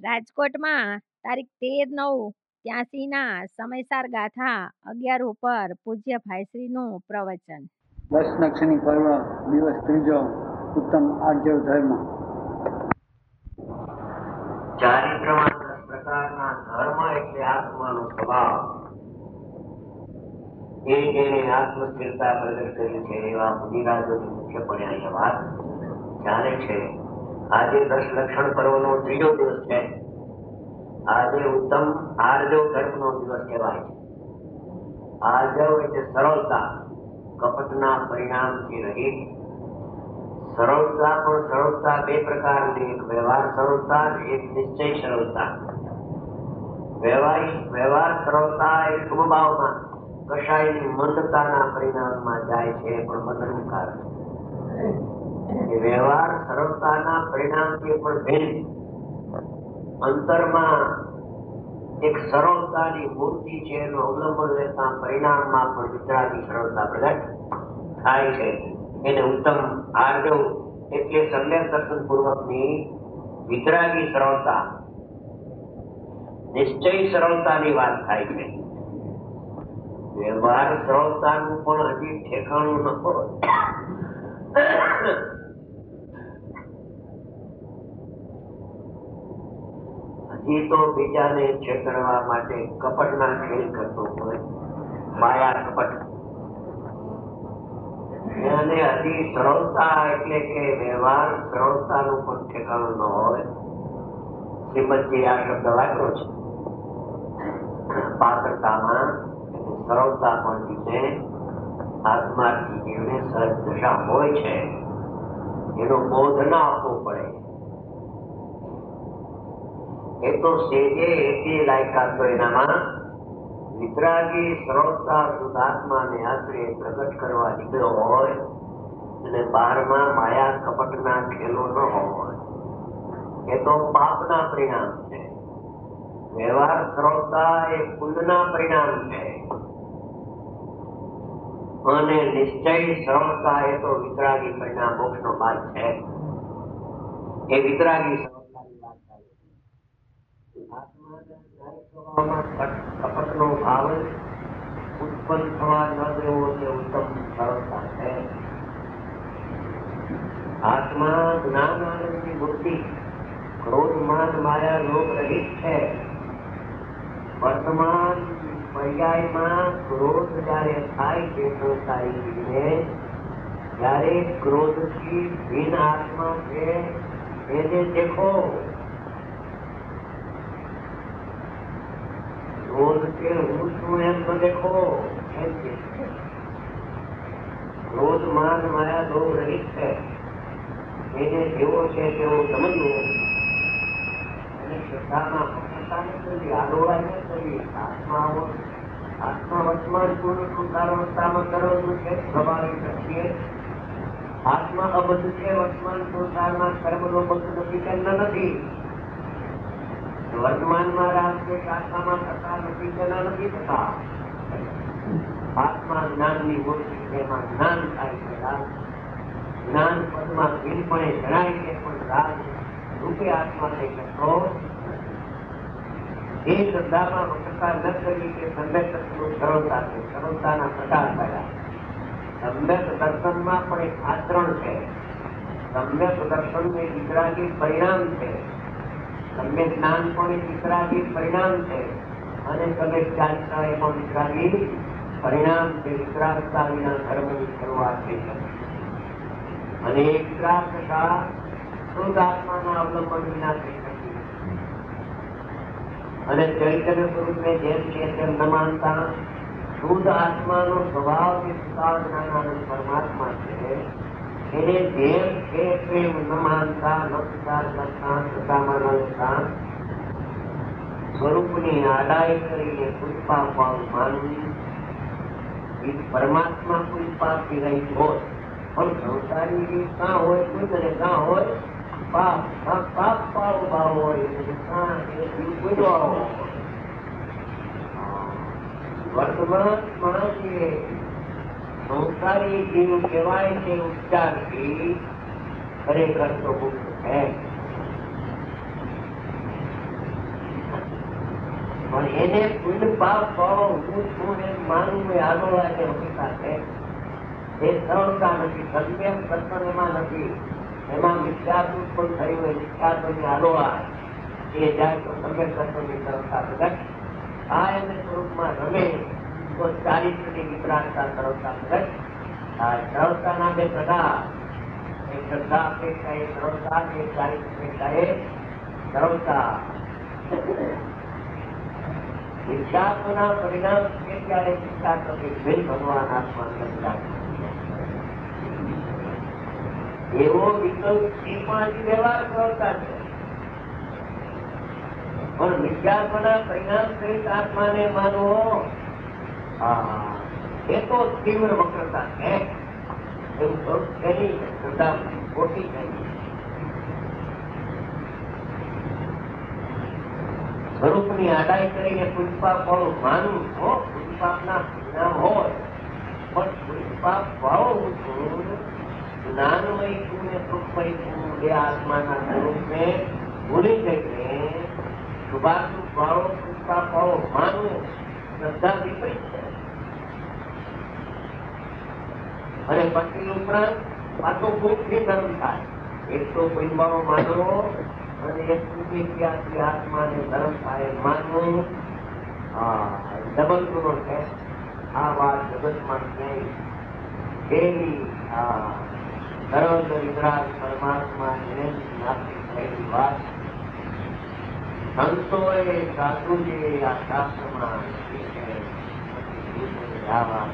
રાજકોટમાં તારીખ 13/9/83 સમયસાર ગાથા 11 ઉપર પૂજ્ય ભાઈશ્રીનું પ્રવચન. દશલક્ષણી પર્વ દિવસ ત્રીજો. ઉત્તમ આર્જવ ધર્મ. ચારિત્રમાં 10 પ્રકારના ધર્મ એટલે આત્માનો સ્વભાવ. એ જેને આત્મસ્થિરતા પ્રગટ કરી છે એવા મુનિરાજોની મુખ્યપણે અહીંયા વાત ચાલે છે. આજે 10 લક્ષણ પર્વનો ત્રીજો દિવસ છે. આજે ઉત્તમ આર્જવ ધર્મનો દિવસ કહેવાય છે. આર્જવ એટલે સરળતા, કપટના પરિણામથી રહિત સરળતા. પણ સરળતા બે પ્રકારની, એક વ્યવહાર સરળતા અને એક નિશ્ચય સરળતા. વ્યવહાર સરળતા એ સ્વભાવમાં કશાયની મંદતાના પરિણામમાં જાય છે, પણ બંધનું કારણ. વ્યવહાર સરળતાના પરિણામથી પણ ભિન્ન અંતરમાં એક સરળતાની મૂર્તિ છે, એનું અવલંબન લેતા પરિણામમાં પણ વિતરાગી સરળતા પ્રગટ થાય છે. એને ઉત્તમ આર્જવ એટલે સમ્યક દર્શન પૂર્વકની વિતરાગી સરળતા, નિશ્ચય સરળતાની વાત થાય છે. વ્યવહાર સરળતાનું પણ હજી ઠેકાણું ન હોય. હજી તો બીજાને છેતરવા માટે કપટના ખેલ કરતો હોય, માયા કપટ. અને હજી સરળતા એટલે કે વ્યવહાર સરળતાનું પણ ઠેકાણું ન હોય. શ્રીમદજી આ શબ્દ વાપર્યો છે. પાત્રતામાં સરળતા પણ જીતે આત્માર્થી જીવને સહજ દશા હોય છે, એનો બોધ ના આપવો પડે. એ તો સેજે એટલી લાયકાત તો એનામાં વિતરાગી સરળતા શુદ્ધાત્માને આશ્રય પ્રગટ કરવા નીકળ્યો હોય અને બહારમાં માયા કપટના ખેલો ન હોય, એ તો પાપના પરિણામ છે. વ્યવહાર સરળતા એ પુણ્યના પરિણામ છે, અને નિશ્ચય સરળતા એ તો વિતરાગી પરિણામ, મોક્ષનો માર્ગ છે. એ વિતરાગી સરળતાની વાત થાય. કપટનો ભાવ ઉત્પન્ન થવા ન દેવો તે ઉત્તમ સરળતા છે. આત્મા જ્ઞાન આનંદની મૂર્તિ, ક્રોધ માન માયા લોક રહિત છે. વર્તમાન પર્યાયમાં ક્રોધ જયારે થાય છે સંસારી જીવને, ત્યારે ક્રોધથી ભિન્ન આત્મા છે એને દેખો. ક્રોધ કે હું છું એમ ન દેખો. ક્રોધ માન માયા લોક રહિત છે, એને જેવો છે તેવો સમજવો. અને શ્રદ્ધામાં આત્મા વર્તમાન પૂર્ણ સંસારાવસ્થામાં કરવાનું છે, સ્વાભાવિક છે. આત્મા અબદ્ધ છે, વર્તમાન સંસારમાં કર્મનો બંધ નથી કે નથી. વર્તમાનમાં રાગદ્વેષ આત્મામાં થતા નથી કે નથી થતા. આત્મા જ્ઞાનની મૂર્તિ છે, એમાં જ્ઞાન થાય છે. જ્ઞાન પદમાં ભીનપણે જણાય છે, પણ રાગ રૂપે આત્મા થઈ શકતો એ શ્રદ્ધામાં પ્રકાર ન કરી કે સમ્યક દર્શનનું સરળતા છે. સરળતાના પ્રકાર થયા. સમ્યક દર્શનમાં પણ એક આચરણ છે. સમ્યક દર્શન એ વિતરાગી પરિણામ છે. સમ્યક જ્ઞાન પણ એક વિતરાગી પરિણામ છે, અને સમ્યક ચારિત્રા એ પણ વિતરાગી પરિણામ છે. વિતરાગતા વિના ધર્મની શરૂઆત થઈ શકે, અને એ વિતરાગતા શુદ્ધ આત્માના અવલંબન વિના થઈ શકે. અને ચૈતન્ય સ્વરૂપને જેમ છે તેમ ન માનતા શુદ્ધ આત્માનો સ્વભાવ કે જ્ઞાનાનંદ પરમાત્મા છે, એને જેમ છે પ્રેમ ન માનતા, ન સ્વીકાર કરતા, શ્રદ્ધામાં ન લેતા, સ્વરૂપની આડાઈ કરીને પુષ્પા પાવ માનવી. પરમાત્મા પુષ્પાથી રહી હોય, પણ સંસારી રીત કાં હોય કોઈ કાં હોય પાપ પાવ ભાવ હોય. વર્તમાનમાં સંસારી જીવ કહેવાય છે ઉપચારથી, ખરેખર તો મુક્ત છે. પણ એને પુણ્ય પાપ ભાવ હું છું એમ માનવું એ આલોળા જે હકીકત છે એ સરળતા નથી. સમ્યક દર્શન એમાં નથી. એમાં મિથ્યાત્વ ઉત્પન્ન થયું હોય મિથ્યાત્વની આલોળા એ જાય તો સમ્યક દર્શનની સરળતા પ્રગટ થાય અને સ્વરૂપમાં રમે તો ચારિત્રની વિકરાળતા સરળતા પ્રગટ થાય. સરળતાના બે પ્રકાર, એક શ્રદ્ધા અપેક્ષા એ સરળતા, એક ચારિત્ર અપેક્ષા એ સરળતા. મિથ્યાત્વના પરિણામ છે ત્યારે મિથ્યાત્વથી ભિન્ન ભગવાન આત્મા એવો વિકલ્પ એ પણ હજી વ્યવહાર સરળતા છે. પણ મિથ્યાત્વના પરિણામ સહિત આત્માને માનવો એ તો તીવ્ર વક્રતા છે. એવું સ્વરૂપ છે નહીં, શ્રદ્ધા ખોટી છે. સ્વરૂપની આડાઈ કરીને પુષ્પાપ વાળું માનવું હો, પુષ્પાપના પરિણામ હોય પણ પુષ્પાપ વાળો હું છું, જ્ઞાનમય છું ને સુખમય છું એ આત્માના સ્વરૂપને ભૂલી જઈને શુભાશુભ વાળો પુષ્પાપ વાળો માનવું શ્રદ્ધા વિપરીત છે. અને પછી ઉપરાંત પાછો ભૂખથી ધર્મ થાય. એક તો પુષ્પાઓ માનવો અને એક સુધી આત્માને ધર્મ થાય માનવું ડબલ ગુનો છે. આ વાત જગતમાં ક્યાંય કેવી સરળ વિતરાગ પરમાત્મા નાસ્તિક થયેલી વાત સંતોએ સાધુજીએ આ શાસ્ત્રમાં આ વાત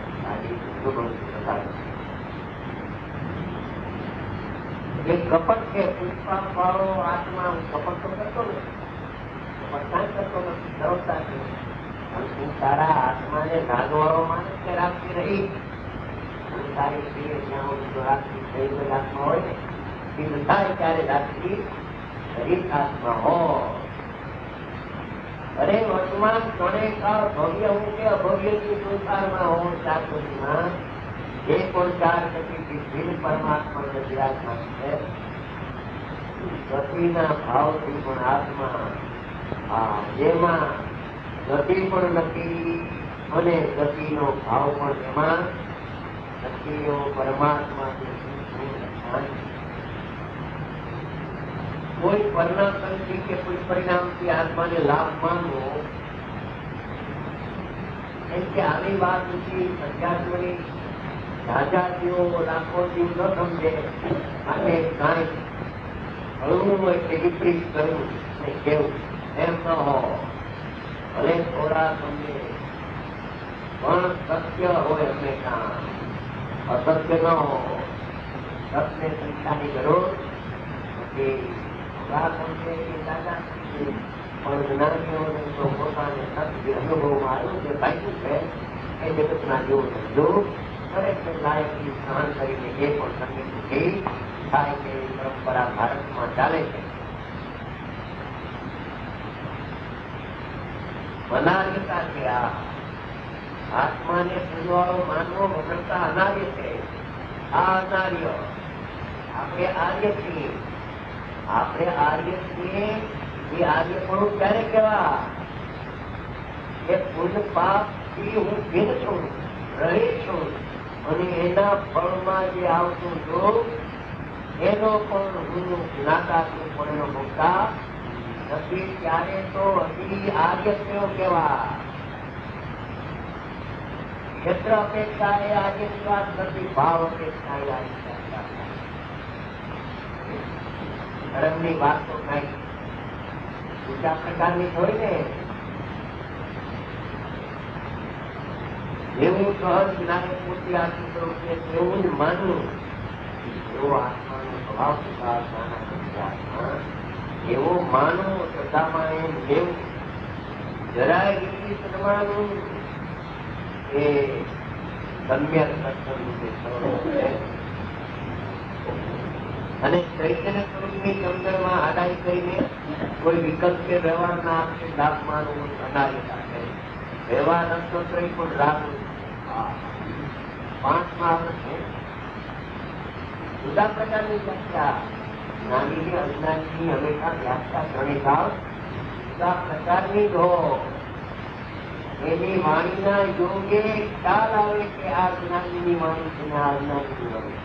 એક કપટ છે. પુષ્પાપ વાળો આત્મા કપટ તો કરતો નથી, કપટ કરતો નથી, સરળતા છે. તું તારા આત્માને નાગવાળો માને કે રાખતી રહી તારી પ્રિય જ્યાં રાખતી થઈ ગઈ આત્મા હોય ને સિદ્ધ થાય ત્યારે રાખતી શરીર આત્મા હોય. અરે વર્તમાન ક્ષણે કાળ ભવ્ય હું કે અભવ્યથી સંસારમાં હોઉં શાસ્ત્રીમાં એ પણ ચાર શક્તિથી ભિન્ન પરમાત્મા વિરાજમાન છે. ગતિના ભાવથી પણ આત્મા જેમાં ગતિ પણ નથી અને ગતિનો ભાવ પણ એમાં શક્તિઓ પરમાત્મા કોઈ પરિણામથી કે કોઈ પરિણામથી આત્માને લાભ માનવો એમ કે આવી વાત નથી. અધ્યાત્મની રાજાજીઓ લાખો જીવ ન સમજે માટે કાંઈ હળવું હોય કે વિપરીત કરવું કેવું એમ ન હોય. ભલે થોડા સમજે પણ સત્ય હોય હંમેશા, અસત્ય ન હોય. સત્ય સંખ્યાની જરૂર નથી. થોડા સમજે કે દાદા પણ જ્ઞાનીઓને તો પોતાને સત્ય અનુભવમાં આવ્યું છે, ભાઈ છે એ જગતના જેવો સમજો ખરેખર લાયકની સહન કરીને એ પણ સંગીત થાય કે પરંપરા ભારતમાં ચાલે છે. અનાર્યતા છે. આ આત્માને પૂજવાળો માનવો વગરતા અનાર્ય છે. આ અનાર્ય આપણે આર્ય છીએ. આપણે આર્ય છીએ એ આર્ય પણ ક્યારે કેવા એ પુણ્ય પાપ થી હું ભિન્ન છું, રહી છું અને એના ફળમાં જે આવતું જોગ એનો પણ હું જ્ઞાતાનું પણ એનો ભોગતા નથી. ત્યારે તો હજી આર્ય કેવા ક્ષેત્ર અપેક્ષા એ આર્ય વાત નથી, ભાવ અપેક્ષા એ આર્ય ધર્મની વાત તો કઈ ઊંચા પ્રકારની હોય ને એવું સહજ જ્ઞાને પૂરતી આત્મ સ્વરૂપ છે એવું જ માનવું. એવો આત્માનો સ્વભાવ એવો માનવું, શ્રદ્ધામાં એમ લેવું, જરાય વિપરીત કરવાનું એ સમ્યક દર્શનનું જે સ્વરૂપ છે. અને ચૈતન્ય સ્વરૂપની સમજણમાં આડાઈ કરીને કોઈ વિકલ્પ કે વ્યવહારના આપશે લાભ માનવું અનાર્યતા છે. વ્યવહાર નક્ષત્ર પણ રાખવું. 5મા વર્ષે જુદા પ્રકારની વ્યાખ્યા જ્ઞાનીની અજ્ઞાનીની હંમેશા વ્યાખ્યા ત્રણે ભાવ જુદા પ્રકારની જ હોય. એની વાણીના યોગે ખ્યાલ આવે કે આ જ્ઞાનીની વાણી છે ને આ જ્ઞાનીની વાણી.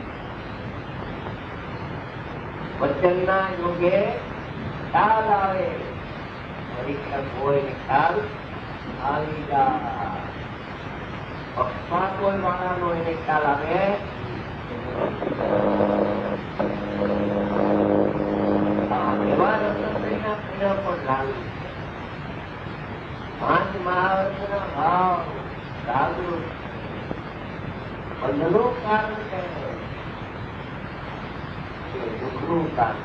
વચનના યોગે ખ્યાલ આવે, પરીક્ષક હોય ને ખ્યાલ આવી જાય. પક્ષપાત હોય વાળાનો એને ખ્યાલ આવે. એવા રસોઈના પ્રેમ પણ લાગુ. 5 મહાવર્તના ભાવ જાગૃત બંધનું કારણ છે, દુઃખનું કારણ.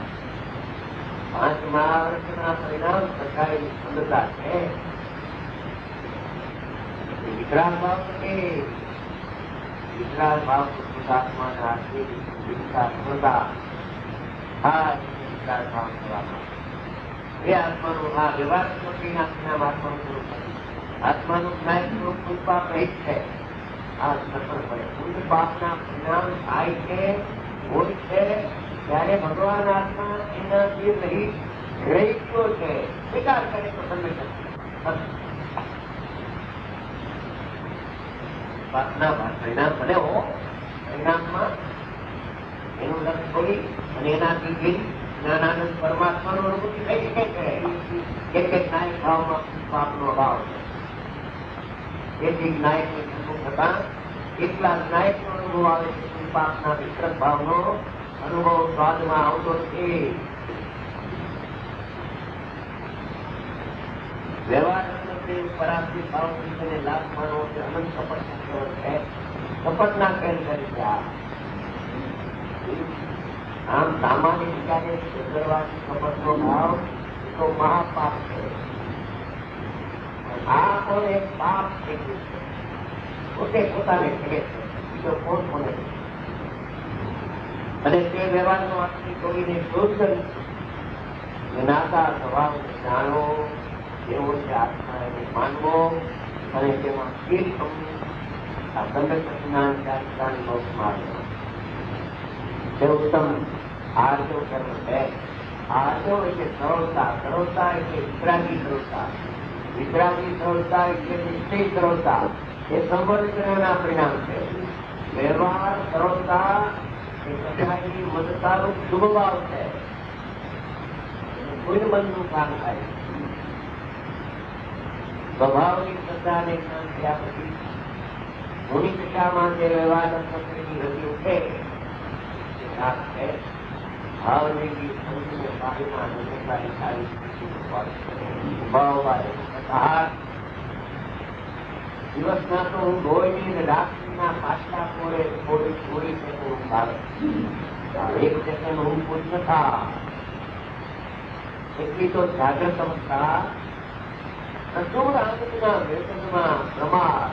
5 મહાવર્તના પરિણામ સખાયેલી ક્ષમતા છે. વિતરાગ ભાવ છે, વિતરાગ ભાવ શુદ્ધાત્માને આશરી ક્ષમતા. આ વિતરાગ ભાવ થવામાં એ આત્માનું આ વ્યવહાર આત્માનું સ્વરૂપ આત્માનું જ્ઞાન સ્વરૂપ કૃપા રહિત છે. આ સફળ પડે શુદ્ધ પાપના પરિણામ થાય છે, હોય છે ત્યારે ભગવાન આત્મા એનાથી રહિત રહી ગયો છે. સ્વીકાર કરે તો તમે પાપના પરિણામ ભલે હો, પરિણામમાં એનું લક્ષ્ય છોડી અને એનાથી જ્ઞાનાનંદ પરમાત્માનો અનુભૂતિ થઈ શકે છે. કેટલેક નાયક ભાવમાં પાપનો અભાવ છે. તેથી નાયકની અનુભવ થતા એટલા નાયકનો અનુભવ આવે છે. પાપના વિતરક ભાવનો અનુભવ સ્વાદમાં આવતો છે. વ્યવહાર પરાધિક ભાવ વિશે લાભ માનવો છે. અનંત કપટ છે. કપટના ખેલ કરી છે. આમ સામાન્ય વિચારે કરવાથી કપટનો ભાવ તો મહાપાપ છે. આ પણ એક પાપ છે. પોતે પોતાને ખેલે છે, બીજો કોણ કોને. અને તે વ્યવહારનો આત્મી કવિને શુદ્ધ જ્ઞાતા સ્વભાવ જાણવો, એવો છે આત્મા એને માનવો અને તેમાં સ્થિર આ સંગત જ્ઞાન ચારિત્રાની બહુ માનવો તે ઉત્તમ આર્યો કર્મ છે. આર્યો એટલે સરળતા, સરળતા એટલે વિતરાગી સરળતા, વિતરાગી સરળતા એટલે નિશ્ચય સરળતા. એ સંવર્ધના પરિણામ છે. વ્યવહાર સરળતા એ સદાની મદતાનું શુભ ભાવ છે. પુણ્યબંધનું કામ થાય. સ્વભાવની શ્રદ્ધાને જ્ઞાન થયા પછી ગુણી દિશામાં જે વ્યવહાર પ્રકૃતિની રચી ઉઠે ભાવની સમજીને પાણીમાં હંમેશાની સારી દિવસના તો હું ધોઈને રાત્રિના પાછલા પોરે થોડી થોડી સેકન્ડ આવે. એક સેકન્ડ હું પૂછ થા એટલી તો જાગ્રત અવસ્થા અસુર આનંદના વેતનમાં પ્રમાદ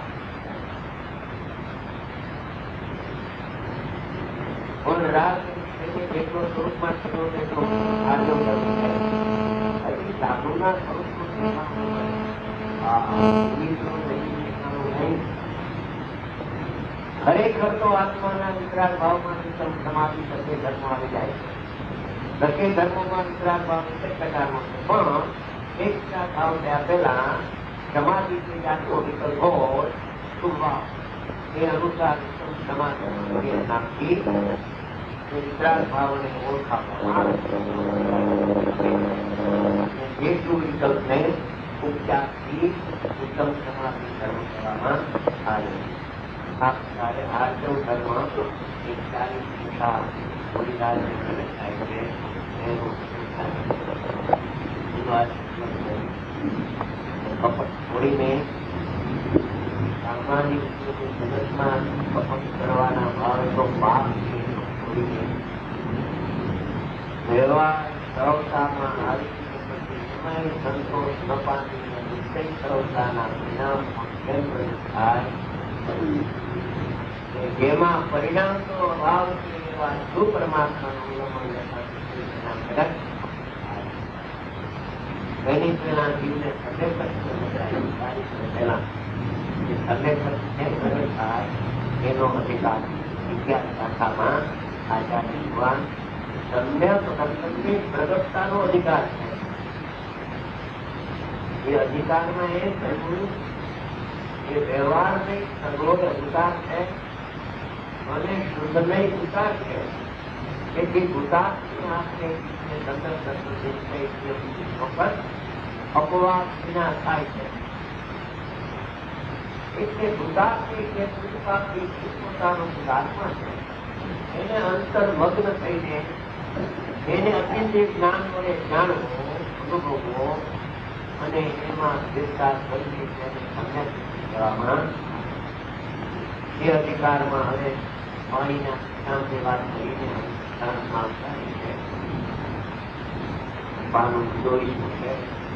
પણ રાત જેટલો સ્વરૂપમાં થયો તેટલો આર્યો કર્મ છે. સાધુના ખરેખર તો આત્માના વિતરાગ ભાવમાં સમાધિ સત્ય ધર્મ આવી જાય છે. દરેક ધર્મોમાં વિતરાગ ભાવ એક પ્રકારનો છે, પણ એક ભાવ થયા પહેલા સમાધિ આત્મો વિકલ્પ હોય શુભ ભાવ એ અનુસાર સમાધિ નામથી વિતરાગ ભાવને ઓળખાવવામાં જેટલું વિકલ્પને ઉપચારથી ઉત્તમ સમાધિ ધર્મ કરવામાં આવે. આ પ્રકારે આર્ય ધર્મ એક સારી દિશા થાય છે. કપટ છોડીને સામાન્ય જગતમાં કપટ કરવાના ભાવે તો પાપ છે. વ્યવહાર સરળતામાં આવી સમય સંતોષ ન પામીને નિશ્ચય સરળતાના પરિણામ થાય. જેમાં પરિણામ તો અભાવ છે એવા શું પરમાત્માનું એની પેલા જીવને થાય એનો અધિકાર વિજ્ઞાન શાખામાં આચાર્ય ભગવાન સમ્યક સત્સંગની પ્રગટતાનો અધિકાર છે. એ અધિકારમાં એ થયું એ વ્યવહાર નહીં સગવડ અધિકાર છે અને શુદ્ધ નહીં ભૂતાર છે. કે ભૂતાર્થની આપણે અપવાદ વિના થાય છે. એટલે ભૂતાર્થી કે પોતાનું ભૂતાત્મા છે એને અંતર્મગ્ન થઈને એને અતિશય જ્ઞાન વડે જાણવો અનુભવવો અને એમાં વિસ્તાર કરી કરવામાં એ અધિકારમાં હવે પાણીના સિદ્ધાંતની વાત કરીને પાનું જોઈશું છે.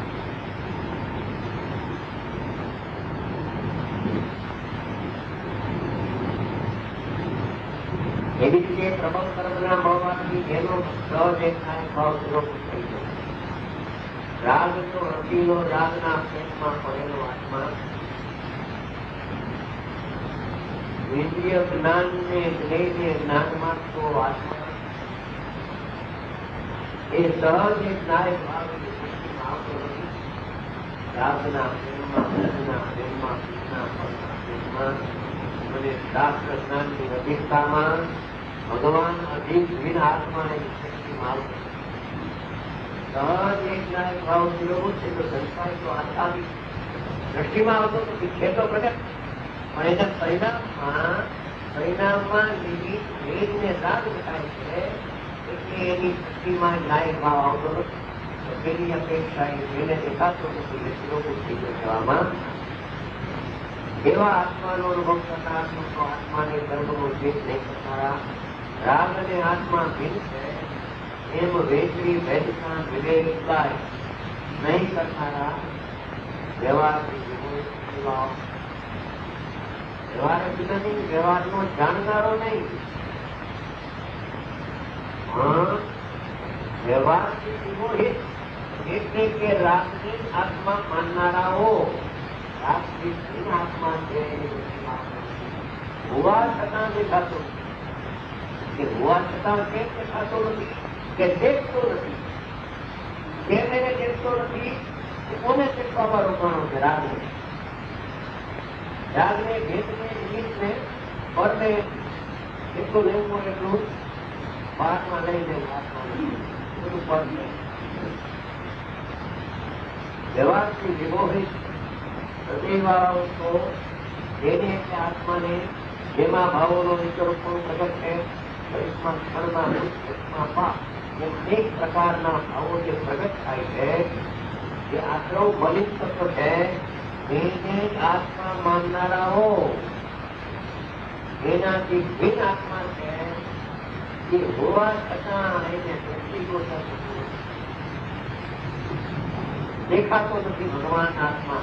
એવી રીતે પ્રબળ કર્મના ભાવવાથી એનો સહજ એક ભાવ વિરોધ થઈ ગયો. રાગ તો રસીલો રાગના પેટમાં પડેલો આત્મા ઇન્દ્રિય જ્ઞાન ને જ્ઞેય જ્ઞાનમાં તો આત્મા એ સહજ એક નાયક ભાવ આવતો નથી. રાગના પ્રેમમાં રસના પ્રેમમાં કૃષ્ણના પદના પ્રેમમાં અને શાસ્ત્ર જ્ઞાનની અધિકતામાં ભગવાન અધિક ભીન આત્માને શક્તિમાં આવતો સહજ એક નાયક ભાવ થયો છે તો સંસ્કાર તો આસ્થાની દ્રષ્ટિમાં આવતો નથી. છે તો પ્રગટ પણ એના પરિણામમાં નિમિત્તને રાગ થાય છે એટલે એની શક્તિમાં નાયક ભાવ આવતો નથી. તેની અપેક્ષા એને દેખાતો નથી એટલે શ્લોકો થઈ જવામાં એવા આત્માનો અનુભવ કરતા આત્માને ધર્મનો ભેદ નહીં કરનારા રાગ અને આત્મા ભિન્ન છે એમ વૈશ્રી ભેદના વિવેક નહીં કરનારા વ્યવહાર નહીં વ્યવહારનો જાણનારો નહીં વ્યવહારથી વિમોહિત એટલે કે રાગની આત્મા માનનારાઓ આત્મા છે હોવા છતાં દેખાતો કે હોવા છતાં કેમ દેખાતો નથી કે દેખતો નથી. કેમ એને દેખતો નથી કોને દેખવામાં રોકાણો છે? રાગને ભેદને નિમિત્તને પરને એટલું લેવું એટલું બહારમાં લઈ લેવું આત્મા બધું પર છે. વ્યવહારથી વિમોહિત હૃદયવાળાઓ તો જેને એટલે આત્માને જેમાં ભાવોનો વિચારો પણ પ્રગટ છે ક્ષણમાં એમ એક પ્રકારના ભાવો જે પ્રગટ થાય છે જે આશ્રવ બલિત તત્વ છે એને આત્મા માનનારાઓ એનાથી ભિન્ન આત્મા છે એ હોવા છતાં એને દેખાતો નથી. ભગવાન આત્મા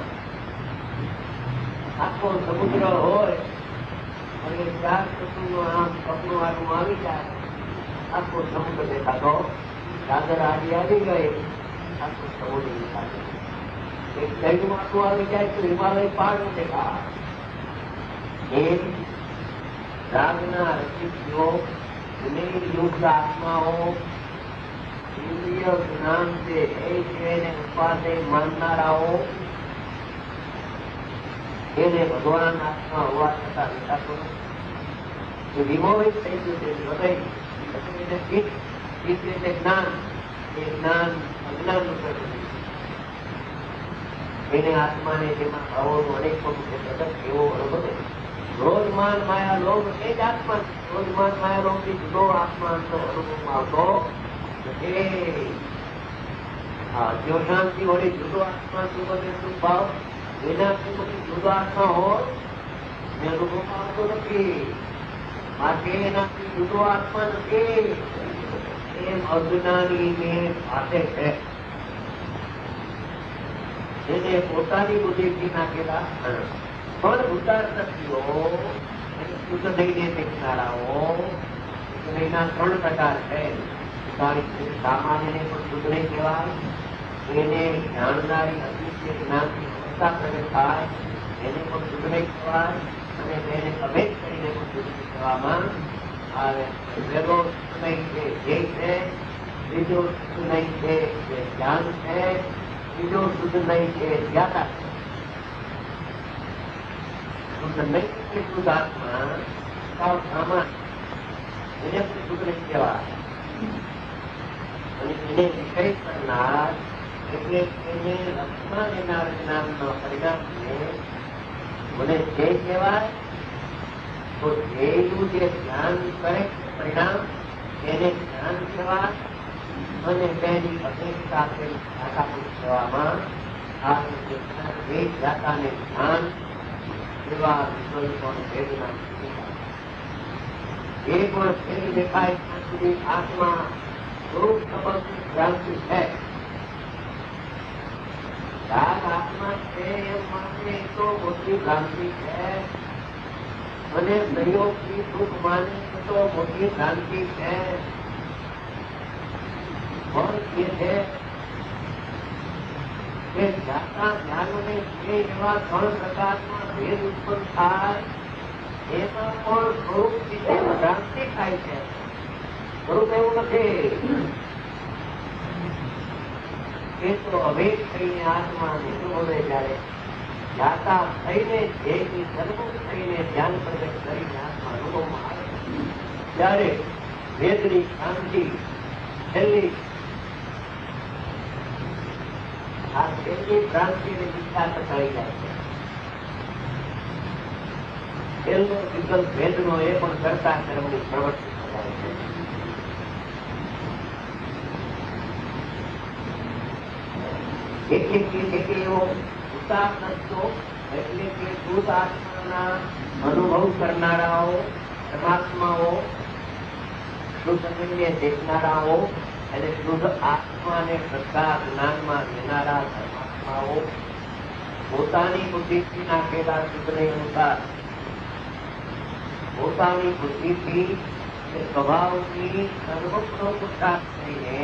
આખો સમુદ્ર હોય અને ચાર ચતુર્નું આમ કપડું આનું આવી જાય આખો સમુદ્ર દેખાતો. દાદર આડી આવી ગઈ આખો સમુદ્ર દેખાતો. એક સાઈડ આખું આવી જાય તો હિમાલય પહાડ દેખાય. એમ રાગના રસિકઓ યુક્ત આત્માઓ ઇન્દ્રિય જ્ઞાન છે એને ઉપાધ્યાય માનનારાઓ એને ભગવાન આત્મા હોવા છતાં દેખાતો વિમોહિત થઈ ગયું છે. હૃદય જ્ઞાન એ જ્ઞાન અજ્ઞાનનું પ્રગટ એને આત્માને જેમાં ભાવોનું અનેક પગલું છે પ્રગટ એવો અનુભવ. ક્રોધમાન માયા લોભ એ જ આત્મા. ક્રોધમાન માયા લોભ થી જુદો આત્મા અનુભવમાં આવતો શાંતિ વડે જુદો આત્મા સુખ ભાવ એનાથી પછી જુદો આત્મા હોય એ અનુભવમાં આવતો નથી. માટે એનાથી જુદો આત્મા નથી એમ અજ્ઞાની ને પાસે છે. એને પોતાની બુદ્ધિથી નાખેલા પણ ભૂતાર્થીઓ શુદ્ધ થઈને દેખનારાઓ એના 3 પ્રકાર છે. સામાન્ય ને પણ શુદ્ધ નહીં કહેવાય. એને જાણનારી અતિશય જ્ઞાનની અવસ્થા પ્રગટ થાય એને પણ શુદ્ધ નહીં કહેવાય. અને તેને અભેદ કરીને પણ શુદ્ધ કહેવામાં આવે. પહેલો નહીં છે જે છે, બીજો નહીં છે જે જ્ઞાન છે, બીજો શુદ્ધ નહીં છે જ્ઞાતા. શુદ્ધ નહીં એટલે શુદ્ધ આત્મા સાવ સામાન, એને શુદ્ધ નહીં કહેવાય. અને એને વિષય કરનાર એટલે એને લક્ષમાં લેનાર જ્ઞાનના પરિણામને મને જે કહેવાય. તો જેનું જે જ્ઞાન કરે પરિણામ એને જ્ઞાન કહેવાય. અને તેની અપેક્ષા કહેવામાં આ જે જાતાને જ્ઞાન એવા વિકલ્પોને ભેદના એ પણ ફેરી દેખાય ત્યાં સુધી આત્મા સ્વરૂપ સંબંધની ભ્રાંતિ છે. આત્મા છે એમ માને તો મોટી ભ્રાંતિ છે, અને સંયોગથી સુખ માને તો મોટી ભ્રાંતિ છે. પણ એ છે કે જાતા જ્ઞાનને જે એવા 3 પ્રકારમાં ભેદ ઉત્પન્ન થાય એમાં પણ સ્વરૂપથી ભ્રાંતિ થાય છે. સ્વરૂપ એવું નથી. એ તો અભેદ થઈને આત્મા નિષ્ઠ બોલે જ્યારે જાતા થઈને જેની સર્વોપ થઈને ધ્યાન પ્રગટ કરીને આત્મા અનુભવમાં આવે ત્યારે ભેદની શાંતિ છેલ્લી આ છેલ્લી ભ્રાંતિની દિશા ટકાઈ જાય છે. છેલ્લો વિકલ્પ ભેદનો એ પણ કરતા કર્મની પ્રવૃત્તિ થાય છે. એક એવો ઉતારતો એટલે કે શુદ્ધ આત્માના અનુભવ કરનારાઓ, પરમાત્માઓ, શુદ્ધ અનન્ય દેખનારાઓ અને શુદ્ધ આત્માને શ્રદ્ધા જ્ઞાનમાં લેનારા ધર્માત્માઓ પોતાની બુદ્ધિથી નાખેલા શુદ્ધને અનુસાર પોતાની બુદ્ધિથી સ્વભાવથી સર્વનો પુરુષાર્થ કરીને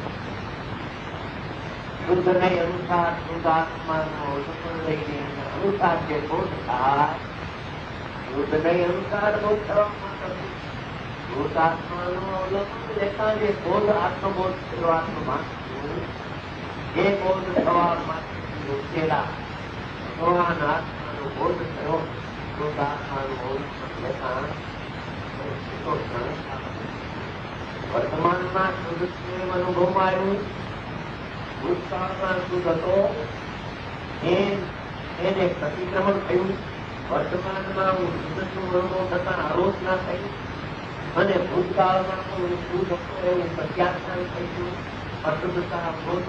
શુદ્ધને અનુસાર શુદ્ધ આત્માનો અવલોકન લઈને અનુસાર જે બોધ થાય શુદ્ધને અનુસાર બોધ થવા માટે શુદ્ધ આત્માનું અવલોકન લેતા જે બોધ આત્મબોધ થયો આત્મમાં એ બોધ થવા માટે ઉકેલા ભગવાન આત્માનો બોધ થયો શુદ્ધ આત્માનું અવલોકન લેતા વર્તમાનમાં શુદ્ધ અનુભવમાં આવ્યું. ભૂતકાળમાં શુદ્ધ હતો એને પ્રતિક્રમણ થયું. વર્તમાનમાં હું શુદ્ધનું અનુભવ થતા આલોચના થઈ અને ભૂતકાળમાં હું શુદ્ધ હતો એવું પ્રત્યાખ્યાન થઈ ગયું. અશુદ્ધતા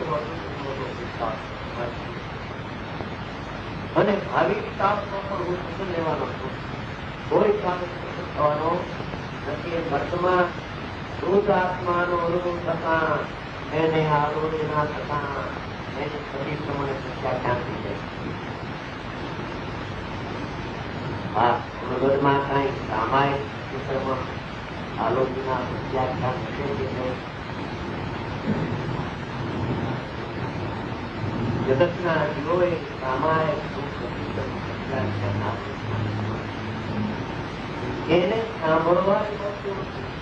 અને ભાવિ કાળમાં પણ હું શુદ્ધ લેવાનો છું. કોઈ કાળ શુદ્ધ થવાનો નથી. વર્તમાન શુદ્ધ આત્માનો અનુભવ થતા એને આલોચના થતા એને પરિક્રમણ પ્રત્યાખ્યાન થઈ જાય. હા, મગજમાં કઈ સામાયિક ચિત્રમાં આલોચના પ્રત્યાખ્યાન છે કે જગતના જીવોએ સામાયિક એને સાંભળવાની વસ્તુ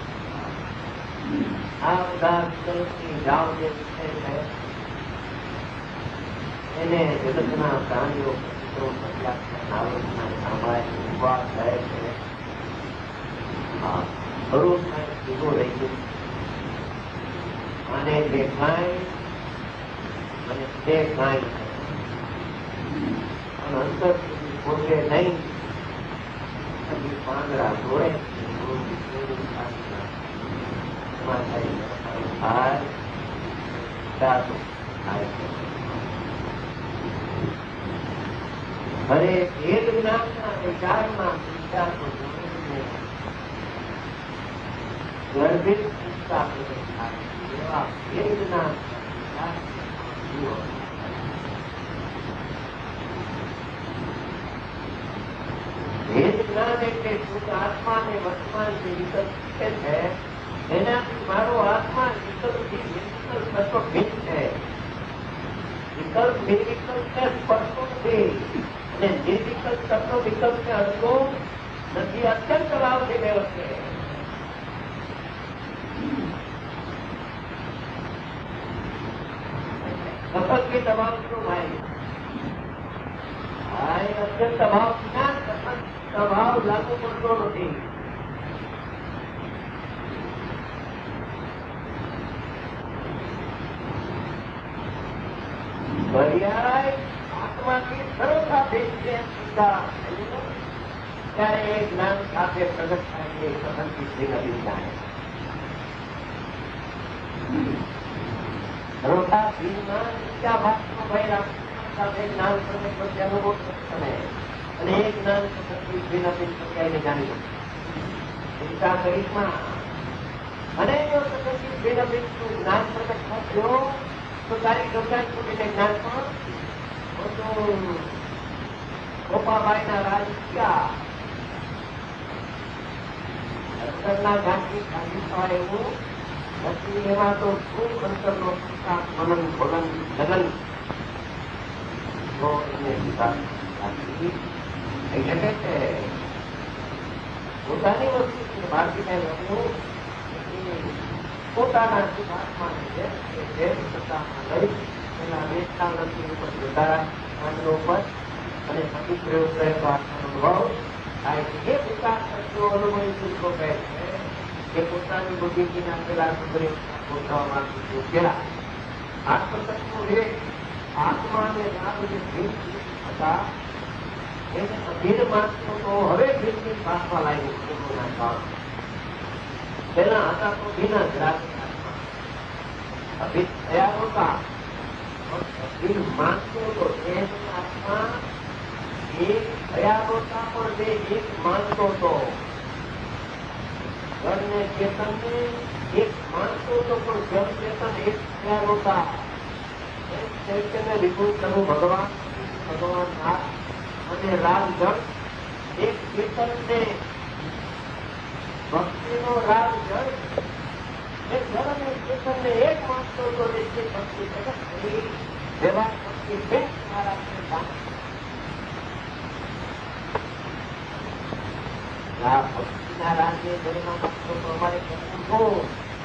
આ બધા વિકલ્પની જાવ જે વિષય છે એને જગતના પ્રાણીઓ આલોચના સામાયિક ઉપવાસ થાય છે. સ્વરૂપ જીવો રહી ગયું અને દેખાય અને તે કાંઈ અને અંતર સુધી પોતે નહીં પાંદડા જોડે અરે ભેદ જ્ઞાનના વિચારમાં ગર્ભિત એવા ભેદ જ્ઞાન ભેદ જ્ઞાન એટલે શુદ્ધ આત્માને વર્તમાન જે વિકલ્પ છે એનાથી મારો આત્મા વિકલ્પથી નિર્વિકલ્પ થતો ભિન્ન છે. વિકલ્પ નિર્વિકલ્પ છે સ્પર્શોથી અને નિર્વિકલ્પ થતો વિકલ્પ ને અડતો નથી. અત્યંત લાભથી મેળવ છે. સફળિત અભાવ શું ભાઈ? અત્યંત અભાવ વિના સફળ અભાવ લાગુ પડતો નથી. પર્યાય આત્માથી સરળતા ભેદ છે ત્યારે એ જ્ઞાન સાથે પ્રગટ થાય છે સહનથી અભિજ્ઞાન. સરળતા ભીડમાં નીચા ભાગનો ભય સાથે જ્ઞાન પ્રગટ વચ્ચે અનુભવ કરે અને એ જ્ઞાન સહનથી અભિજ્ઞાનને જાણી લે. ચિંતા શરીરમાં અને જો સહનથી અભિજ્ઞાનનું જ્ઞાન પ્રગટ થયો તો તારી ગંગા છૂટીને જ્ઞાન પણ ગોપાબાઈના રાજ થયા. અંતરના જાતિ ખાલી થાય એવું નથી. એમાં તો ખૂબ અંતરનો મનન ભગન લગન થઈ શકે છે. પોતાની વસ્તુ ભારતીને લખવું પોતાના શુભાત્માને લઈ એના વેચના લક્ષી ઉપર જોડાવાનો ઉપર અને સતી પ્રયોગ થયેલો અનુભવ થાય છે. એ વિકાસ શક્તિઓ અનુભવી પુરુષો કહે છે કે પોતાની બુદ્ધિથી આપેલા સુધરે પહોંચવામાં પેલા આત્મતત્વ વિવેક આત્માને જે હતા એને અધીર માનતો તો હવે ભીડની ભાષવા લાગ્યું. તેના હતા તો ભીના જ અભિત થયા નહોતા. અભિર માનતો હતો આત્મા એક થયા નહોતા પણ તે એક માનતો હતો. જળને ચેતનને એક માનતો હતો પણ જળ ચેતન એક થયા નહોતા. ચૈતન્ય વિપુલ કરવું ભગવાન નાથ અને રાગ જળ એક ચેતનને ભક્તિનો રાગ જળ એ જળ અને ચેતનને એક માનતો હતો. ભક્તિ વ્યવહાર ભક્તિ બેન ભક્તિના રાજ્ય જળના માત્ર પ્રમાણે કરવું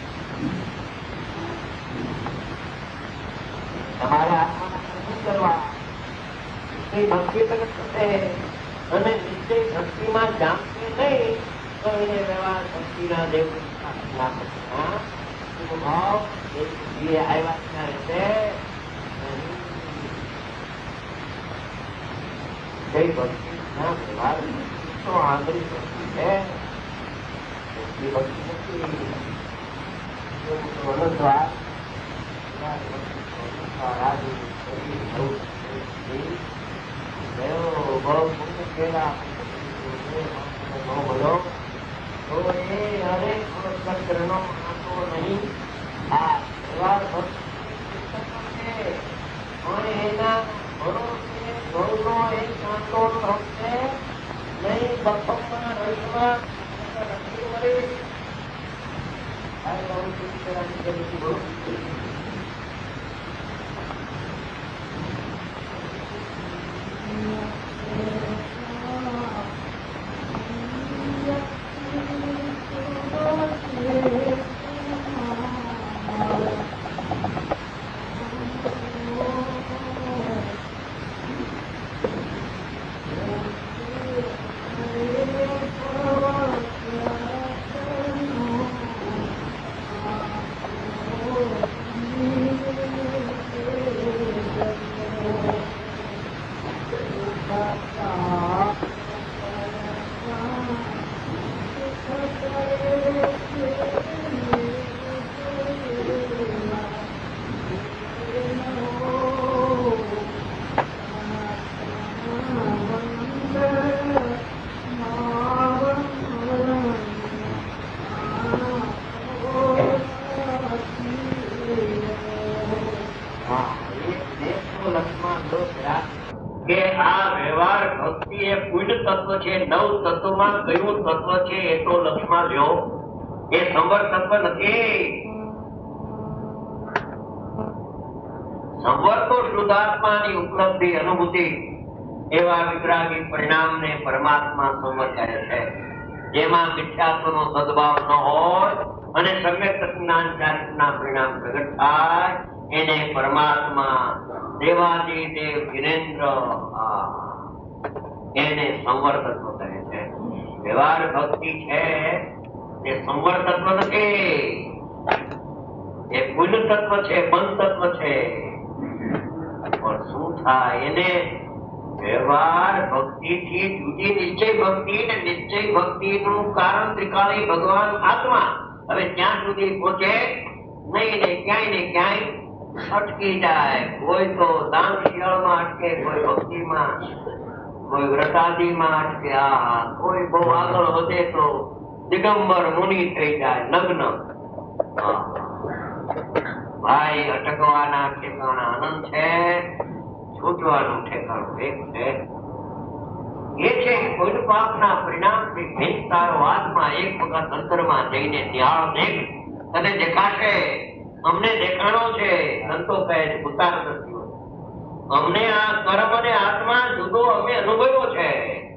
તમારે આત્માના કર્મ કરવા ભક્તિ પ્રગટ થશે અને નિશ્ચય ભક્તિમાં જામશે નહીં તો એને વ્યવહાર ભક્તિના દેવ ભાવ આવ્યા રહેશે. જય ભક્તિના વ્યવહાર તો આંતરિક ભક્તિ છે. ભક્તિ નથી નવ તત્વમાં કયું તત્વ છે એ તો લક્ષમાં લ્યો. એ સંવર તત્વ નથી. સંવર તો શુદ્ધાત્માની ઉપલબ્ધિ અનુભૂતિ એવા વિતરાગી પરિણામને પરમાત્મા સંવર કહે છે. જેમાં મિથ્યાત્વનો સદભાવ ન હોય અને સમ્યક જ્ઞાન ચારિત્રના પરિણામ પ્રગટ થાય એને પરમાત્મા દેવાદિદેવ વિરેન્દ્ર એને સંવર તત્વ કહે છે. વ્યવહાર ભક્તિ છે એ સંવર તત્વ નથી, એ પુલ તત્વ છે, બંધ તત્વ છે. પણ શું થાય એને વ્યવહાર ભક્તિ થી જુદી નિશ્ચય ભક્તિ ને નિશ્ચય ભક્તિ નું કારણ ત્રિકાળી ભગવાન આત્મા હવે ત્યાં સુધી પહોંચે નહીં ને ક્યાંય અટકી જાય. કોઈ તો દાન શિયાળમાં અટકે, કોઈ ભક્તિમાં, કોઈ વ્રતાદિમાં અટકે, કોઈ બહુ આગળ વધે તો દિગંબર મુનિ થઈ જાય, નગ્ન. ભાઈ અટકવાના ઠેકાણા અનંત છે, છૂટવાનું ઠેકાણું એક છે. એ છે કોઈ પાપના પરિણામથી ભેદ તારો આત્મા એક વખત અંતરમાં જઈને નિહાળ દેખ, તને દેખાશે. અમને દેખાણો છે, સંતો કહે છે ઉતાર નથી, અમને આ કર્મ અને આત્મા જુદો અમે અનુભવ્યો છે.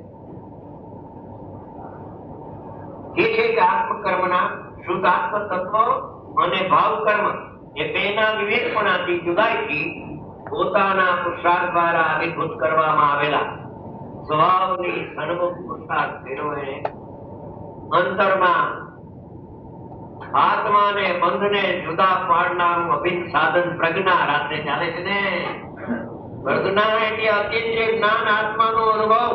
એ છે કે આત્મકર્મના શુદ્ધ આત્મ તત્વ અને ભાવ કર્મ એ બેના વિવેકપણાથી જુદાઈથી પોતાના પુરુષાર્થ દ્વારા અભિભૂત કરવામાં આવેલા સ્વભાવની સન્મુખ પુરુષાર્થ ફેરવે અંતરમાં આત્માને બંધને જુદા પાડનારું અભિન્ન સાધન પ્રજ્ઞા રાતે ચાલે છે ને. પ્રજ્ઞા એટલે અતિન્દ્રિય જ્ઞાન, આત્માનો અનુભવ.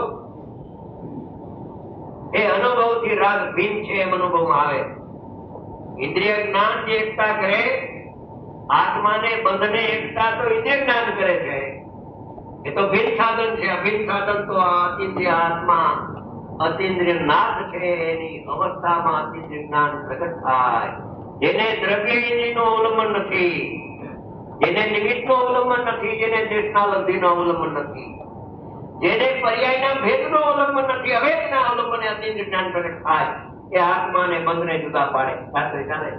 એ અનુભવથી રાગ ભિન્ન છે એમ અનુભવમાં આવે. ઇન્દ્રિય જ્ઞાન જે એકતા કરે, આત્માને બંધને એકતા તો ઇન્દ્રિય જ્ઞાન કરે છે. એ તો ભિન્ન સાધન છે. અભિન્ન સાધન તો અતિન્દ્રિય આત્મા અતિન્દ્રિય નાથ છે, એની અવસ્થામાં અતિન્દ્રિય જ્ઞાન પ્રગટ થાય. જેને દ્રવ્ય ઇન્દ્રિયનો અવલંબન નથી, જેને નિમિત્તનો અવલંબન નથી, જેને દેશના લબ્ધિનો અવલંબન નથી, જેને પર્યાયના ભેદનો અવલંબન નથી, અભેદના અવલંબને અતિન્દ્રિય જ્ઞાન પ્રગટ થાય, એ આત્માને બંધને જુદા પાડે. સાથે ચાલે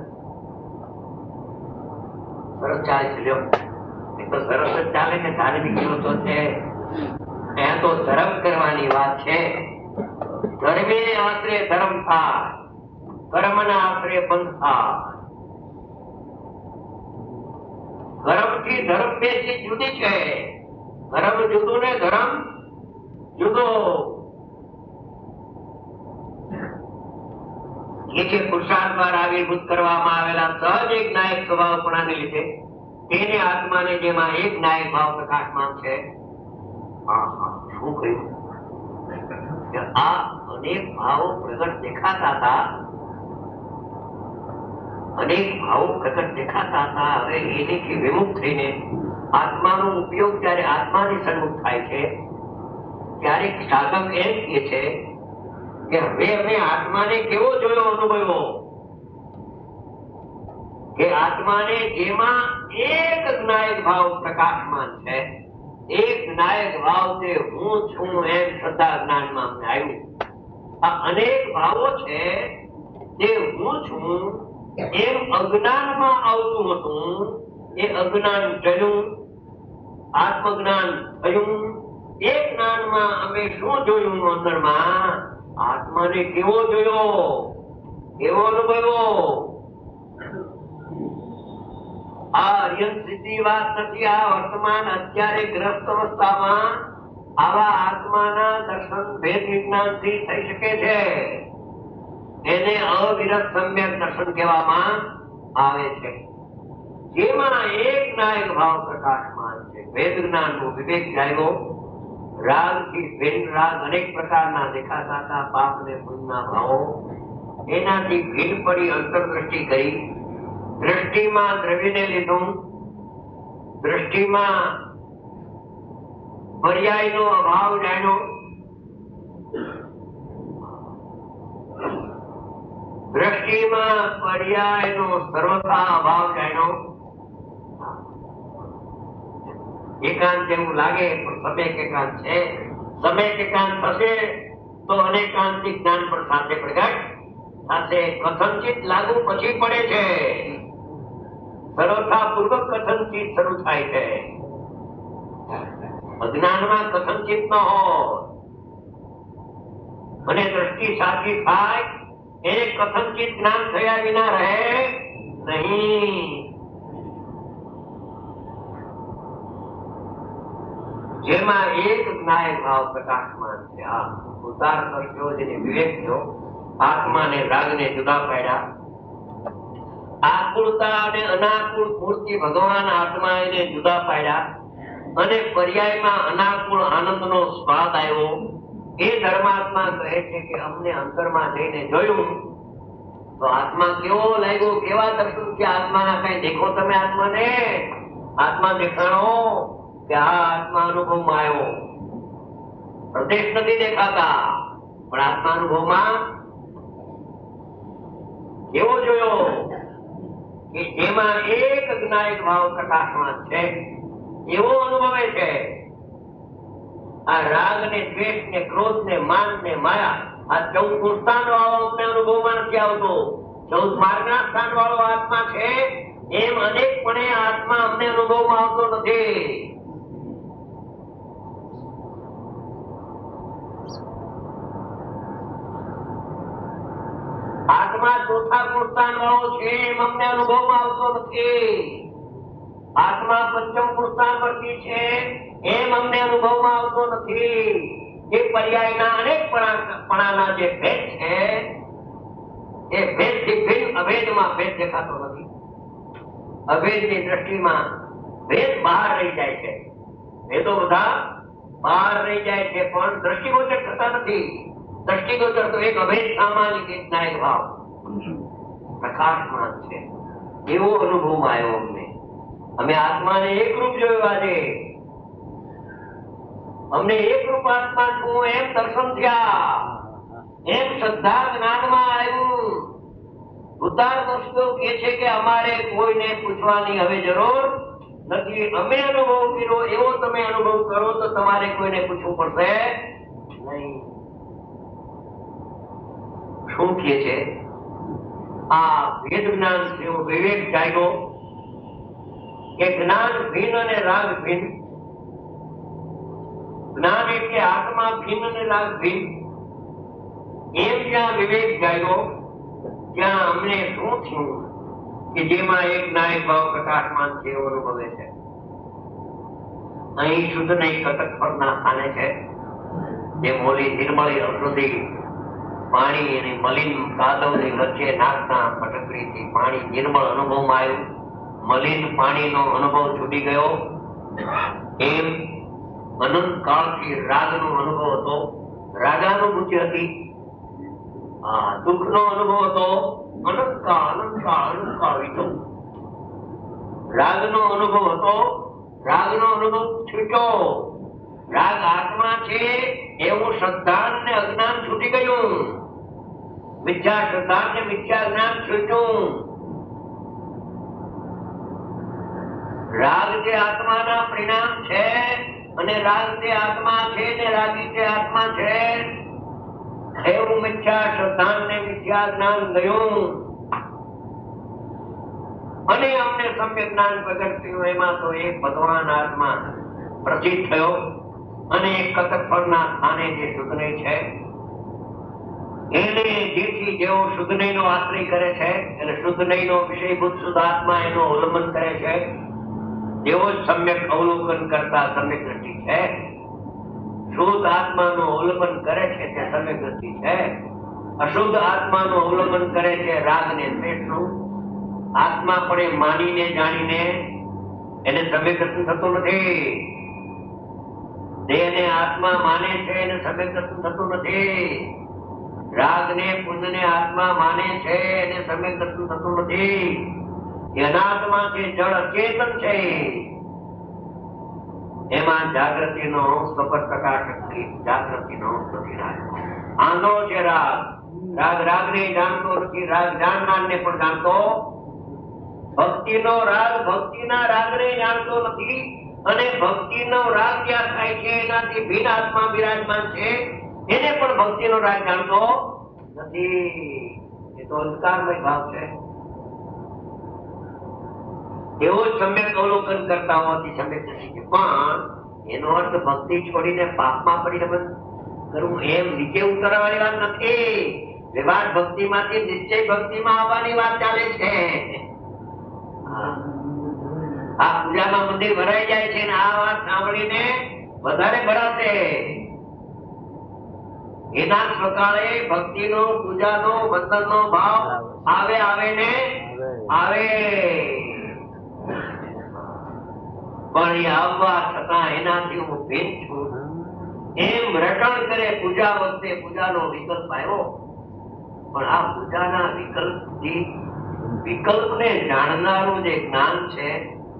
સરસ ચાલે છે. લ્યો એ તો સરસ જ ચાલે કે તારી દીકરીઓ તો છે. ત્યાં તો ધર્મ કરવાની વાત છે. ધર્મે આશરે ધર્મ થાય, કર્મના આશરે બંધ થાય. ધર્મ થી ધર્મ બે ચીજ જુદી છે. ધર્મ જુદું ને ધર્મ જુદો. એ જે પુરુષાર્થ દ્વારા આવિર્ભૂત કરવામાં આવેલા સહજ એક નાયક સ્વભાવપણાને લીધે તેને આત્માને જેમાં એક નાયક ભાવ પ્રકાશમાન છે. શું કહ્યું કે આ અનેક ભાવો પ્રગટ દેખાતા હતા, અનેક ભાવો પ્રગટ દેખાતા હતા. હવે એનીથી વિમુખ થઈને આત્માનો ઉપયોગ જ્યારે આત્માની સન્મુખ થાય છે ત્યારે સાધક એમ કહે છે કે હવે અમે આત્માને કેવો જોયો, અનુભવ્યો કે આત્માને જેમાં એક નાયક ભાવ પ્રકાશમાન છે. એક નાયક ભાવ તે હું છું એમ શ્રદ્ધા જ્ઞાનમાં અમને આવ્યું. આ અનેક ભાવો છે તે હું છું એમ અજ્ઞાનમાં આવતું હતું. એ અજ્ઞાન ટળ્યું, આત્મજ્ઞાન થયું. એ જ્ઞાનમાં અમે શું જોયું, અંદરમાં આત્માને કેવો જોયો, કેવો અનુભવ્યો. આ અર્યંત સિદ્ધિ વાત નથી. આ વર્તમાન અત્યારે ગ્રસ્ત અવસ્થામાં આવા આત્માના દર્શન ભેદ વિજ્ઞાનથી થઈ શકે છે. એને અવિરત સમ્યક દર્શન કહેવામાં આવે છે. જેમાં એક નાયક ભાવ પ્રકાશમાન છે. વેદ જ્ઞાનનો વિવેક જાગ્યો. રાગ થી ભિન્ન રાગ અનેક પ્રકારના દેખાતા હતા, પાપ ને પુણ્યના ભાવો. એનાથી ભિન્ન પડી અંતરદ્રષ્ટિ કરી. દ્રષ્ટિમાં દ્રવ્યને લીધું, દ્રષ્ટિમાં પર્યાયનો અભાવ જાણ્યો, દ્રષ્ટિમાં પર્યાયનો સર્વથા અભાવ જાણ્યો. એકાંત જેવું લાગે પણ સમેક એકાંત છે. સમેક એકાંત થશે તો અનેકાંતિક જ્ઞાન પણ સાથે પ્રગટ થશે. કથનચિત લાગુ પછી પડે છે, સર્વથા પૂર્વક કથનચિત શરૂ થાય છે. અજ્ઞાનમાં કથનચિત ન હોય અને દ્રષ્ટિ સાચી થાય, એને કથનચિત જ્ઞાન થયા વિના રહે નહીં. જેમાં એક જ્ઞાયક ભાવ પ્રકાશમાન છે. આ ઉતાર કર્યો જેને વિવેક થયો, આત્મા ને રાગ ને જુદા પાડ્યા. આકુળતા અને અનાકુળ મૂર્તિ ભગવાન આત્મા એને જુદા પાડ્યા અને પર્યાયમાં અનાકુળ આનંદનો સ્વાદ આવ્યો. એ ધર્માત્મા કહે છે કે અમને અંતરમાં જઈને જોયું તો આત્મા કેવો લાગ્યો, કેવા દર્શન છે આત્માના. કઈ દેખો તમે આત્માને, આત્મા દેખાણો કે આ આત્મા અનુભવમાં આવ્યો. પ્રદેશ નથી દેખાતા પણ આત્મા અનુભવમાં કેવો જોયો કે જેમાં એક જ્ઞાયક ભાવ પ્રકાશમાન છે એવો અનુભવે છે. આ રાગ ને દ્વેષ ને ક્રોધ ને માન ને માયા, આ 14 પુસ્તાન વાળો અમને અનુભવમાં નથી આવતો. 14 માર્ગના સ્થાન વાળો આત્મા છે એમ અનેકપણે આત્મા અમને અનુભવમાં આવતો નથી. આત્મા ચોથા પુસ્તાન વાળો છે એમ અમને અનુભવમાં આવતો નથી. આત્મા પંચમ પુસ્તાન વર્તી છે એમ અમને અનુભવમાં આવતો નથી. એ પર્યાયના અનેક પણાના જે ભેદ છે એ ભેદથી ભિન્ન અભેદમાં ભેદ દેખાતો નથી. અભેદની દ્રષ્ટિમાં ભેદ બહાર રહી જાય છે. ભેદો બધા બહાર રહી જાય છે પણ દ્રષ્ટિગોચર થતા નથી. દ્રષ્ટિગોચર તો એક અભેદ સામાજિક એક નાયક ભાવ પ્રકાશમાન છે એવો અનુભવમાં આવ્યો અમને. અમે આત્માને એક રૂપ જોયું. આજે અમને એક રૂપ આત્મા છું એમ દર્શન થયા, એમ શ્રદ્ધા જ્ઞાનમાં આવ્યું. ઉતાર દર્શકો કે છે કે અમારે કોઈને પૂછવાની હવે જરૂર નથી. અમે અનુભવ કર્યો એવો તમે અનુભવ કરો તો તમારે કોઈને પૂછવું પડશે નહીં. શું કહે છે? આ વેદ જ્ઞાન જેવો વિવેક જાગ્યો કે જ્ઞાન ભિન્ન અને રાગ ભિન્ન. જ્ઞાન એટલે આત્મા ભિન્ન અને રાગ ભિન્ન. એમ જ્યાં વિવેક જાગ્યો ત્યાં અમને શું થયું કે જેમાં એક નાયક ભાવ પ્રકાશમાન છે એવો અનુભવે છે. અહીં શુદ્ધ નહીં કટક પરના સ્થાને છે જે મોલી નિર્મળી અશુદ્ધિ પાણી અને મલિન કાદવની વચ્ચે નાખતા ફટકડીથી પાણી નિર્મળ અનુભવમાં આવ્યું. મલિન પાણીનો અનુભવ છૂટી ગયો. એમ અનંત કાળથી રાગનો અનુભવ હતો, રાગાનુભૂતિ હતી. દુઃખનો અનુભવ હતો, અનંતકાળ વીતો. રાગનો અનુભવ હતો, રાગનો અનુભવ છૂટ્યો. રાગ આત્મા છે એવું શ્રદ્ધા ને અજ્ઞાન છૂટી ગયું. મિથ્યા શ્રદ્ધા ને મિથ્યા જ્ઞાન છૂટ્યું. રાગ તે આત્માના પરિણામ છે અને રાગ તે આત્મા છે ને રાગી તે આત્મા છે એવું મિથ્યા શ્રદ્ધા ને મિથ્યા જ્ઞાન ગયું અને અમને સમ્યક જ્ઞાન પ્રગટ થયું. એમાં તો એક ભગવાન આત્મા પ્રચિત થયો અને એક કટક પરના સ્થાને જે શુદ્ધનય છે એને જેથી જેવો શુદ્ધનયનો આશ્રય કરે છે અને શુદ્ધનયનો વિષયભૂત શુદ્ધ આત્મા એનો અવલંબન કરે છે જેવો સમ્યક અવલોકન કરતા સમ્યક દ્રષ્ટિ છે. શુદ્ધ આત્માનું અવલંબન કરે છે તે સમ્યક દ્રષ્ટિ છે. અશુદ્ધ આત્માનું અવલંબન કરે છે રાગ ને દ્વેષનું. આત્મા પણ માનીને જાણીને એને સમ્યક દર્શન થતું નથી. દેહને આત્મા માને છે એને સમ્યક દર્શન થતું નથી. રાગ ને પુંજ ને આત્મા માને છે એને સમ્યક દર્શન થતું નથી. એ અનાત્મા છે, જળ અચેતન છે. એમાં જાગૃતિનો સફળ પ્રકાશક જાગૃતિનો પ્રતિરાગ આંધો છે. રાગ રાગને જાણતો નથી, રાગ જાણનારને પણ જાણતો. ભક્તિનો રાગ ભક્તિના રાગને જાણતો નથી અને ભક્તિનો રાગ ક્યાં થાય છે એનાથી ભિન્ન આત્મા બિરાજમાન છે એને પણ ભક્તિનો રાગ જાણતો નથી. એ તો અંધકારમય ભાવ છે. એવો સમ્યક અવલોકન કરતા હોવાથી સમ્યક દ્રષ્ટિ છે. પણ એનો અર્થ ભક્તિ છોડીને પાપમાં પડીને કરવું એમ નીચે ઉતરવાની વાત નથી. વ્યવહાર ભક્તિમાંથી નિશ્ચય ભક્તિમાં આવવાની વાત ચાલે છે. આ પૂજામાં મંદિર ભરાઈ જાય છે અને આ વાત સાંભળીને વધારે ભરાશે. એના સકાળે ભક્તિનો, પૂજાનો, વંદનનો ભાવ આવે ને આવે. પણ એ આવવા છતાં એનાથી હું ભીન છું એમ રટણ કરે. પૂજા વખતે પૂજાનો વિકલ્પ આવ્યો, પણ આ પૂજાના વિકલ્પને જાણનારું જે જ્ઞાન છે,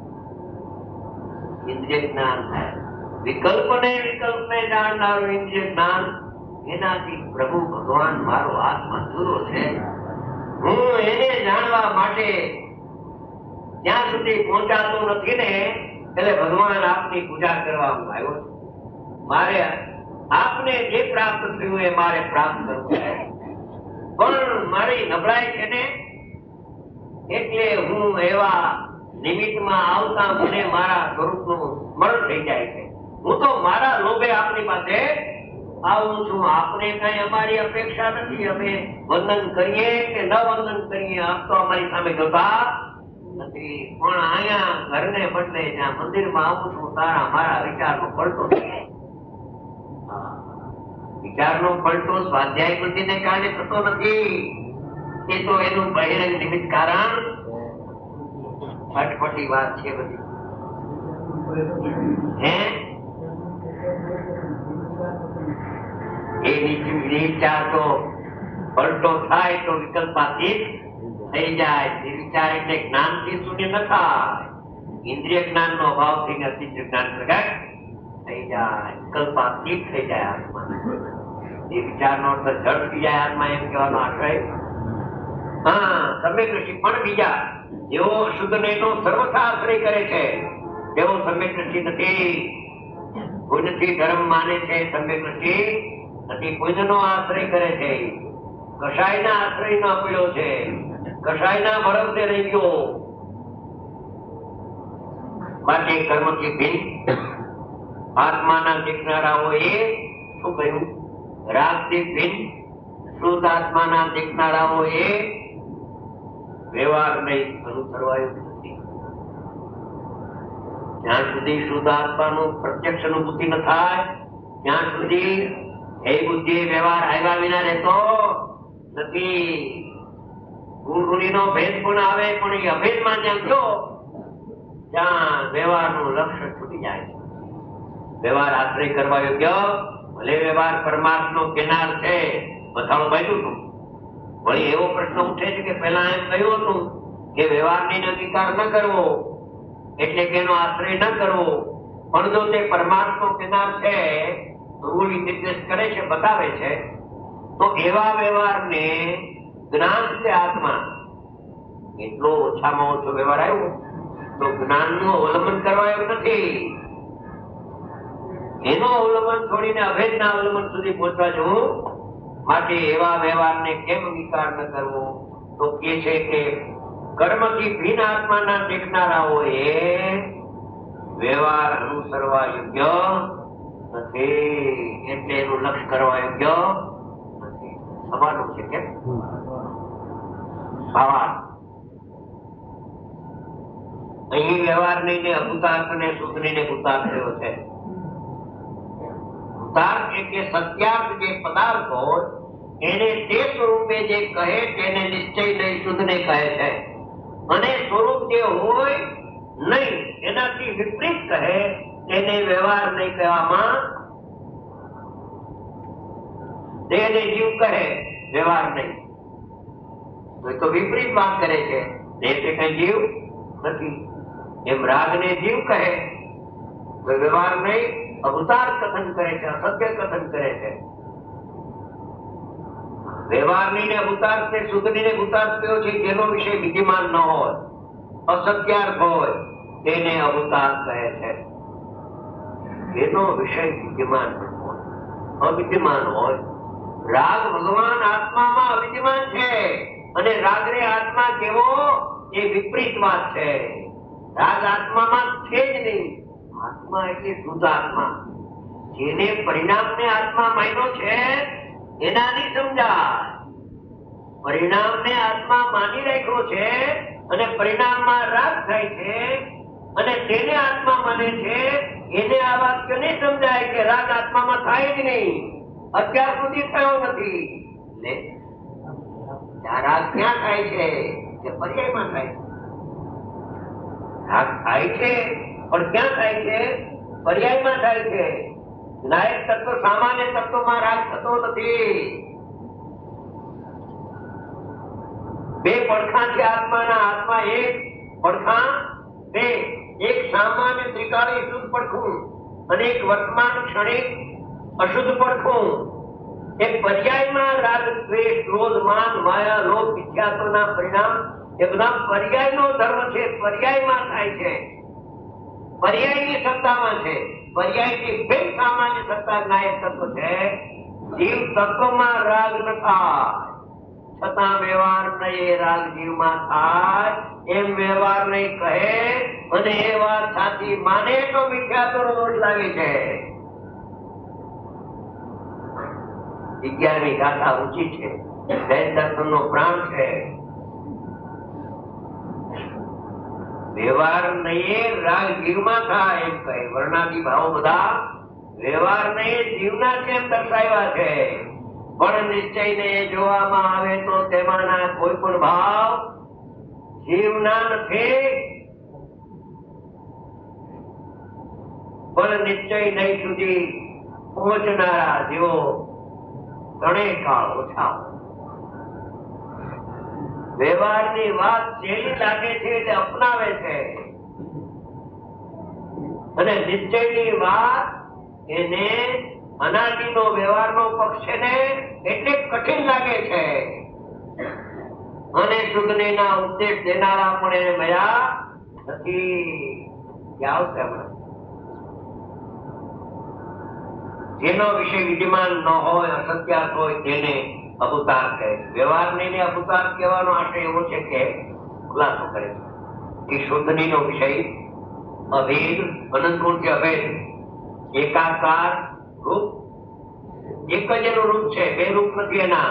ઇન્દ્રિય જ્ઞાન, વિકલ્પને જાણનારું ઇન્દ્રિય જ્ઞાન, એનાથી પ્રભુ ભગવાન મારો આત્મા જુદો છે. હું એને જાણવા માટે જ્યાં સુધી પહોંચાતો નથી ને, એટલે ભગવાન આપની પૂજા કરવા હું આવ્યો છું. મારે આપને જે પ્રાપ્ત થયું એ મારે પ્રાપ્ત કરવું છે, પણ મારી નબળાઈ છે ને, એટલે હું એવા નિમિત્તમાં આવતા મને મારા સ્વરૂપનું સ્મરણ થઈ જાય છે. હું તો મારા લોભે આપની પાસે આવું છું. આપને કઈ અમારી અપેક્ષા નથી. અમે વંદન કરીએ કે ન વંદન કરીએ, આપ તો અમારી સામે જોતા નથી. પણ અહીંયા ઘરને બદલે જ્યાં મંદિરમાં આવું છું, તારા મારા વિચારનો પલટો થાય. વિચારનો પલટો સ્વાધ્યાય બુદ્ધિને કારણે થતો નથી. એ તો એનું બહિરંગ નિમિત્ત કારણ અટપટી વાત છે બધી. હે એ વિચાર તો પલટો થાય તો વિકલ્પાતીત થઈ જાય. વિચાર એટલે જ્ઞાન થી શૂન્ય ન થાય. ઇન્દ્રિય જ્ઞાન નો અભાવ થઈને અતિશય જ્ઞાન પ્રગટ થઈ જાય, વિકલ્પાતીત થઈ જાય આત્મા. એ વિચાર નો અર્થ જડ થઈ જાય આત્મા, એમ કહેવાનો આશ્રય. હા, સમ્યક ઋષિ પણ બીજા જેઓ શુદ્ધ ને નો સર્વથા આશ્રય કરે છે તેઓ સમ્યક ઋષિ નથી. પુણ્યથી ધર્મ માને છે સમ્યક ઋષિ નથી. પુણ્યનો આશ્રય કરે છે, કષાયના આશ્રય નો પડ્યો છે, કષાયના ભરોસે રહી ગયો. માટે કર્મથી ભિન્ન આત્માના શીખનારાઓએ શું કહ્યું? રાગથી ભિન્ન શુદ્ધ આત્માના શીખનારાઓએ વ્યવહાર નહીં અનુસરવાયો નથી. જ્યાં સુધી શુદ્ધ આત્માનું પ્રત્યક્ષ અનુભૂતિ ન થાય ત્યાં સુધી એ બુદ્ધિ વ્યવહાર આવ્યા વિના રહેતો નથી. ગુણગુણીનો ભેદ પણ આવે, પણ એ અભેદમાં જ્યાં ગયો ત્યાં વ્યવહારનું લક્ષ્ય છૂટી જાય છે. વ્યવહાર આશ્રય કરવા યોગ્ય, ભલે વ્યવહાર પરમાર્થનો કિનાર છે, મથાળો બાંધ્યું હતું. વળી એવો પ્રશ્ન ઉઠે છે કે પહેલા એમ કહ્યું હતું કે વ્યવહારની અંગીકાર ન કરવો એટલે કે એનો આશ્રય ન કરવો, પણ જો તે પરમાર્થનો કિનાર છે, રૂલ નિર્દેશ કરે છે, બતાવે છે, તો એવા વ્યવહારને જ્ઞાન છે આત્મા. એટલો ઓછામાં ઓછો વ્યવહાર આવ્યો તો જ્ઞાનનું અવલંબન કરવા એવું નથી. એનો અવલંબન છોડીને અભેદના અવલંબન સુધી પહોંચવા જવું. માટે એવા વ્યવહારને કેમ અંગીકાર ન કરવો? તો કે છે કે કર્મથી ભિન્ન આત્માના દેખનારાઓએ વ્યવહાર અનુસરવા યોગ્ય નથી, એટલે એનું લક્ષ્ય કરવા યોગ્ય નથી. સવારનું છે કેમ ભાવાર્થ અહીં વ્યવહાર ને અભૂતાર્થ ને શુદ્ધ ને ભૂતાર્થ થયો છે. ભૂતાર્થ એટલે સત્યાર્થ જે પદાર્થ હોય એને તે સ્વરૂપે જે કહે તેને નિશ્ચય નહીં શુદ્ધ ને કહે છે, અને સ્વરૂપ જે હોય નહીં એનાથી વિપરીત કહે તેને વ્યવહાર નહીં કહેવામાં. દેહને જીવ કહે વ્યવહાર નહીં, તો વિપરીત વાત કરે છે. દેહ તે કઈ જીવ નથી. એમ રાગ ને જીવ કહે તો વ્યવહાર નહીં, અભૂતાર્થ કથન કરે છે, અસત્ય કથન કરે છે. વ્યવહારની ને અભૂતાર્થ ને શુદ્ધની ને ભૂતાર્થ કયો છે? જેનો વિષય વિદ્યમાન ન હોય, અસત્યાર્થ હોય તેને અભૂતાર્થ કહે છે. જેનો વિષય વિદ્યમાન ન હોય, અવિદ્યમાન હોય. રાગ ભગવાન આત્મામાં અવિદ્યમાન છે, અને રાગ ને આત્મા કેવો એ વિપરીત વાત છે. રાગ આત્મામાં છે જ નહીં. આત્મા એટલે શુદ્ધ આત્મા. જેને પરિણામને આત્મા માન્યો છે એના નહીં સમજાય. પરિણામને આત્મા માની રાખ્યો છે અને પરિણામમાં રાગ થાય છે, અને તેને આત્મા માને છે એને આ વાક્ય નહીં સમજાય કે રાગ આત્મામાં થાય જ નહીં, અત્યાર સુધી થયો નથી. લે, આ રાગ ક્યાં થાય છે? કે પર્યાયમાં થાય છે. રાગ થાય છે પણ ક્યાં થાય છે? પર્યાયમાં થાય છે. નાયક તત્વ સામાન્ય તત્વમાં રાગ થતો નથી. બે પડખા છે આત્માના. આત્મા એક પડખા, બે, એક સામાન્ય ત્રિકાળી શુદ્ધ પડખું અને એક વર્તમાન ક્ષણિક અશુદ્ધ પડખું. એક પર્યાયમાં રાગ, દ્વેષ, ક્રોધ, માન, માયા, લોભ, ઇચ્છાના પરિણામ એ બધા પર્યાયનો ધર્મ છે. પર્યાયમાં થાય છે, પર્યાયની સત્તામાં છે. પર્યાયની બે સામાન્ય સત્તા નાયક તત્વ છે. જીવ તત્વમાં રાગ ન થાય છતાં વ્યવહાર નહીં રાગ જીવમાં થાય એમ વ્યવહાર નહીં કહે અને એ વાત સાચી માને તો મિથ્યાત્વનો દોષ લાગે છે. 11મી ગાથા ઊંચી છે, જૈન દર્શનનો પ્રાણ છે. વ્યવહાર નહીં રાગ જીવમાં થાય એમ કહે. વર્ણાદી ભાવો બધા વ્યવહાર નહીં જીવના છે એમ દર્શાવ્યા છે. પણ નિશ્ચયને જોવામાં આવે તો તેમાંના કોઈ પણ ભાવ જીવના નથી. પણ નિશ્ચય નહીં સુધી પહોંચનારા જેવો ત્રણેય કાળ ઓછા. વ્યવહારની વાત સહેલી લાગે છે એટલે અપનાવે છે અને નિશ્ચયની વાત એને અનાદિનો વ્યવહારનો પક્ષ છે ને એટલે કઠિન લાગે છે. અને શુદ્ધના ઉપદેશ દેનારા પણ એને મળ્યા નથી. આવશે હમણાં. જેનો વિષય વિદ્યમાન ન હોય, અસત્યાર્થ હોય તેને અભૂતાર કહે. વ્યવહાર ને અભૂતાર કહેવાનો આશય એવો છે કે ખુલાસો કરે છે કે શુદ્ધની નો વિષય અભેદ, અનંત અભેદ, એકાકાર રૂપ, એક જ એનું રૂપ છે, બે રૂપ નથી એના.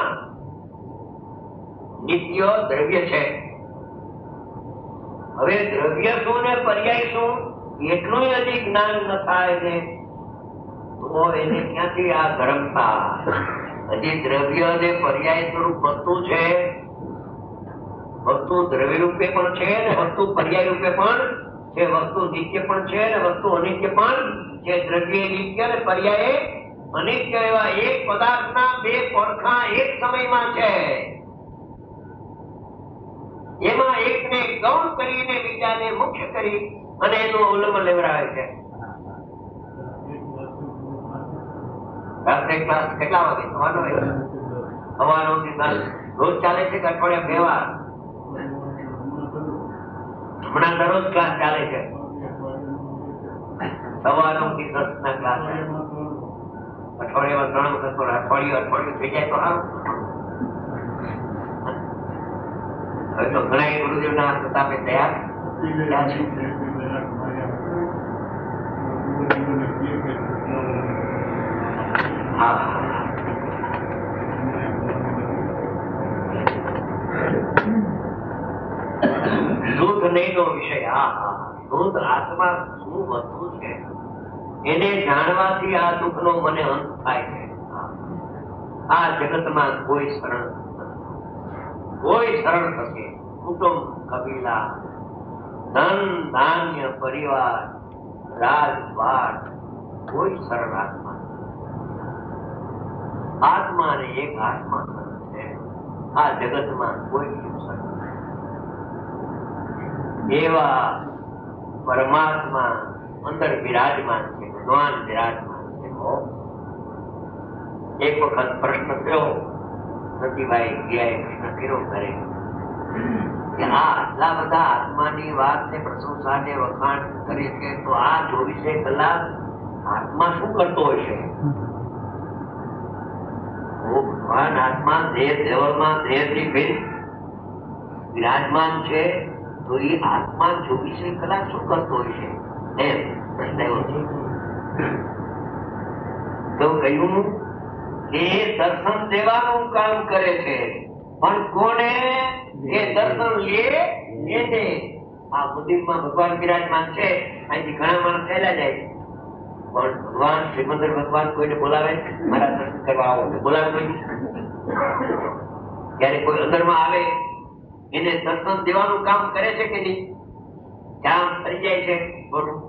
નિત્ય દ્રવ્ય છે. હવે દ્રવ્ય શું ને પર્યાય શું એટલું હજી જ્ઞાન ન થાય ને તો એને ક્યાંથી આ ધર્મ થાય? હજી દ્રવ્ય અને પર્યાય સ્વરૂપ વસ્તુ છે. વસ્તુ દ્રવ્ય રૂપે પણ છે ને વસ્તુ પર્યાય રૂપે પણ છે. વસ્તુ નિત્ય પણ છે ને વસ્તુ અનિત્ય પણ છે. દ્રવ્ય નિત્ય અને પર્યાય અનિત્ય એવા એક પદાર્થના બે પડખા એક સમયમાં છે. એમાં એકને ગૌણ કરીને બીજાને મુખ્ય કરી અને એનું અવલંબન લેવડાવે છે. રાત્રે ક્લાસ કેટલા વાગે થવાનો હોય? સવારનો રોજ ચાલે છે કે અઠવાડિયા 2 વાર? હમણાં દરરોજ ક્લાસ ચાલે છે. સવારનો થી 10 ના ક્લાસ. અઠવાડિયામાં 3 વખત પણ અઠવાડિયું થઈ જાય તો સારું. હવે તો ઘણા ગુરુદેવ ના પ્રતાપે તૈયાર થયા છે. શુદ્ધ નહીં નો વિષય. શુદ્ધ આત્મા શું વસ્તુ છે એને જાણવાથી આ દુઃખ નો મને અંત થાય છે. આ જગતમાં કોઈ શરણ થશે. કુટુંબ, કબીલા, ધન, ધાન્ય, પરિવાર, રાજપાટ, કોઈ શરણ આત્મા. આત્મા ને એક આત્મા છે. આ જગતમાં કોઈ શરણ. એવા પરમાત્મા અંદર બિરાજમાન છે, ભગવાન બિરાજમાન છે. એક વખત પ્રશ્ન થયો, નથીભાઈ ગયા કૃષ્ણ કર્યો કરે કે આ આટલા બધા આત્માની વાત ને પ્રશંસા ને વખાણ કરે છે તો આ 24 કલાક આત્મા શું કરતો હશે? ભગવાન આત્મા દેહ દેવલમાં દેહથી ભિન્ન બિરાજમાન છે તો એ આત્મા 24 કલાક શું કરતો હશે? એમ પ્રશ્ન એવો છે. તો કહ્યું કે દર્શન દેવાનું કામ કરે છે પણ કોને? એ દર્શન લે એને. આ મંદિરમાં ભગવાન બિરાજમાન છે, અહીંથી ઘણા માણસ થયેલા જાય. પણ ભગવાન શ્રીમંદર ભગવાન કોઈને બોલાવે મારા દર્શન કરવા આવો બોલાવે કોઈ જયારે કોઈ અંદરમાં આવે એને દર્શન દેવાનું કામ કરે છે કે નહીં? કામ કરી જાય છે. બોલું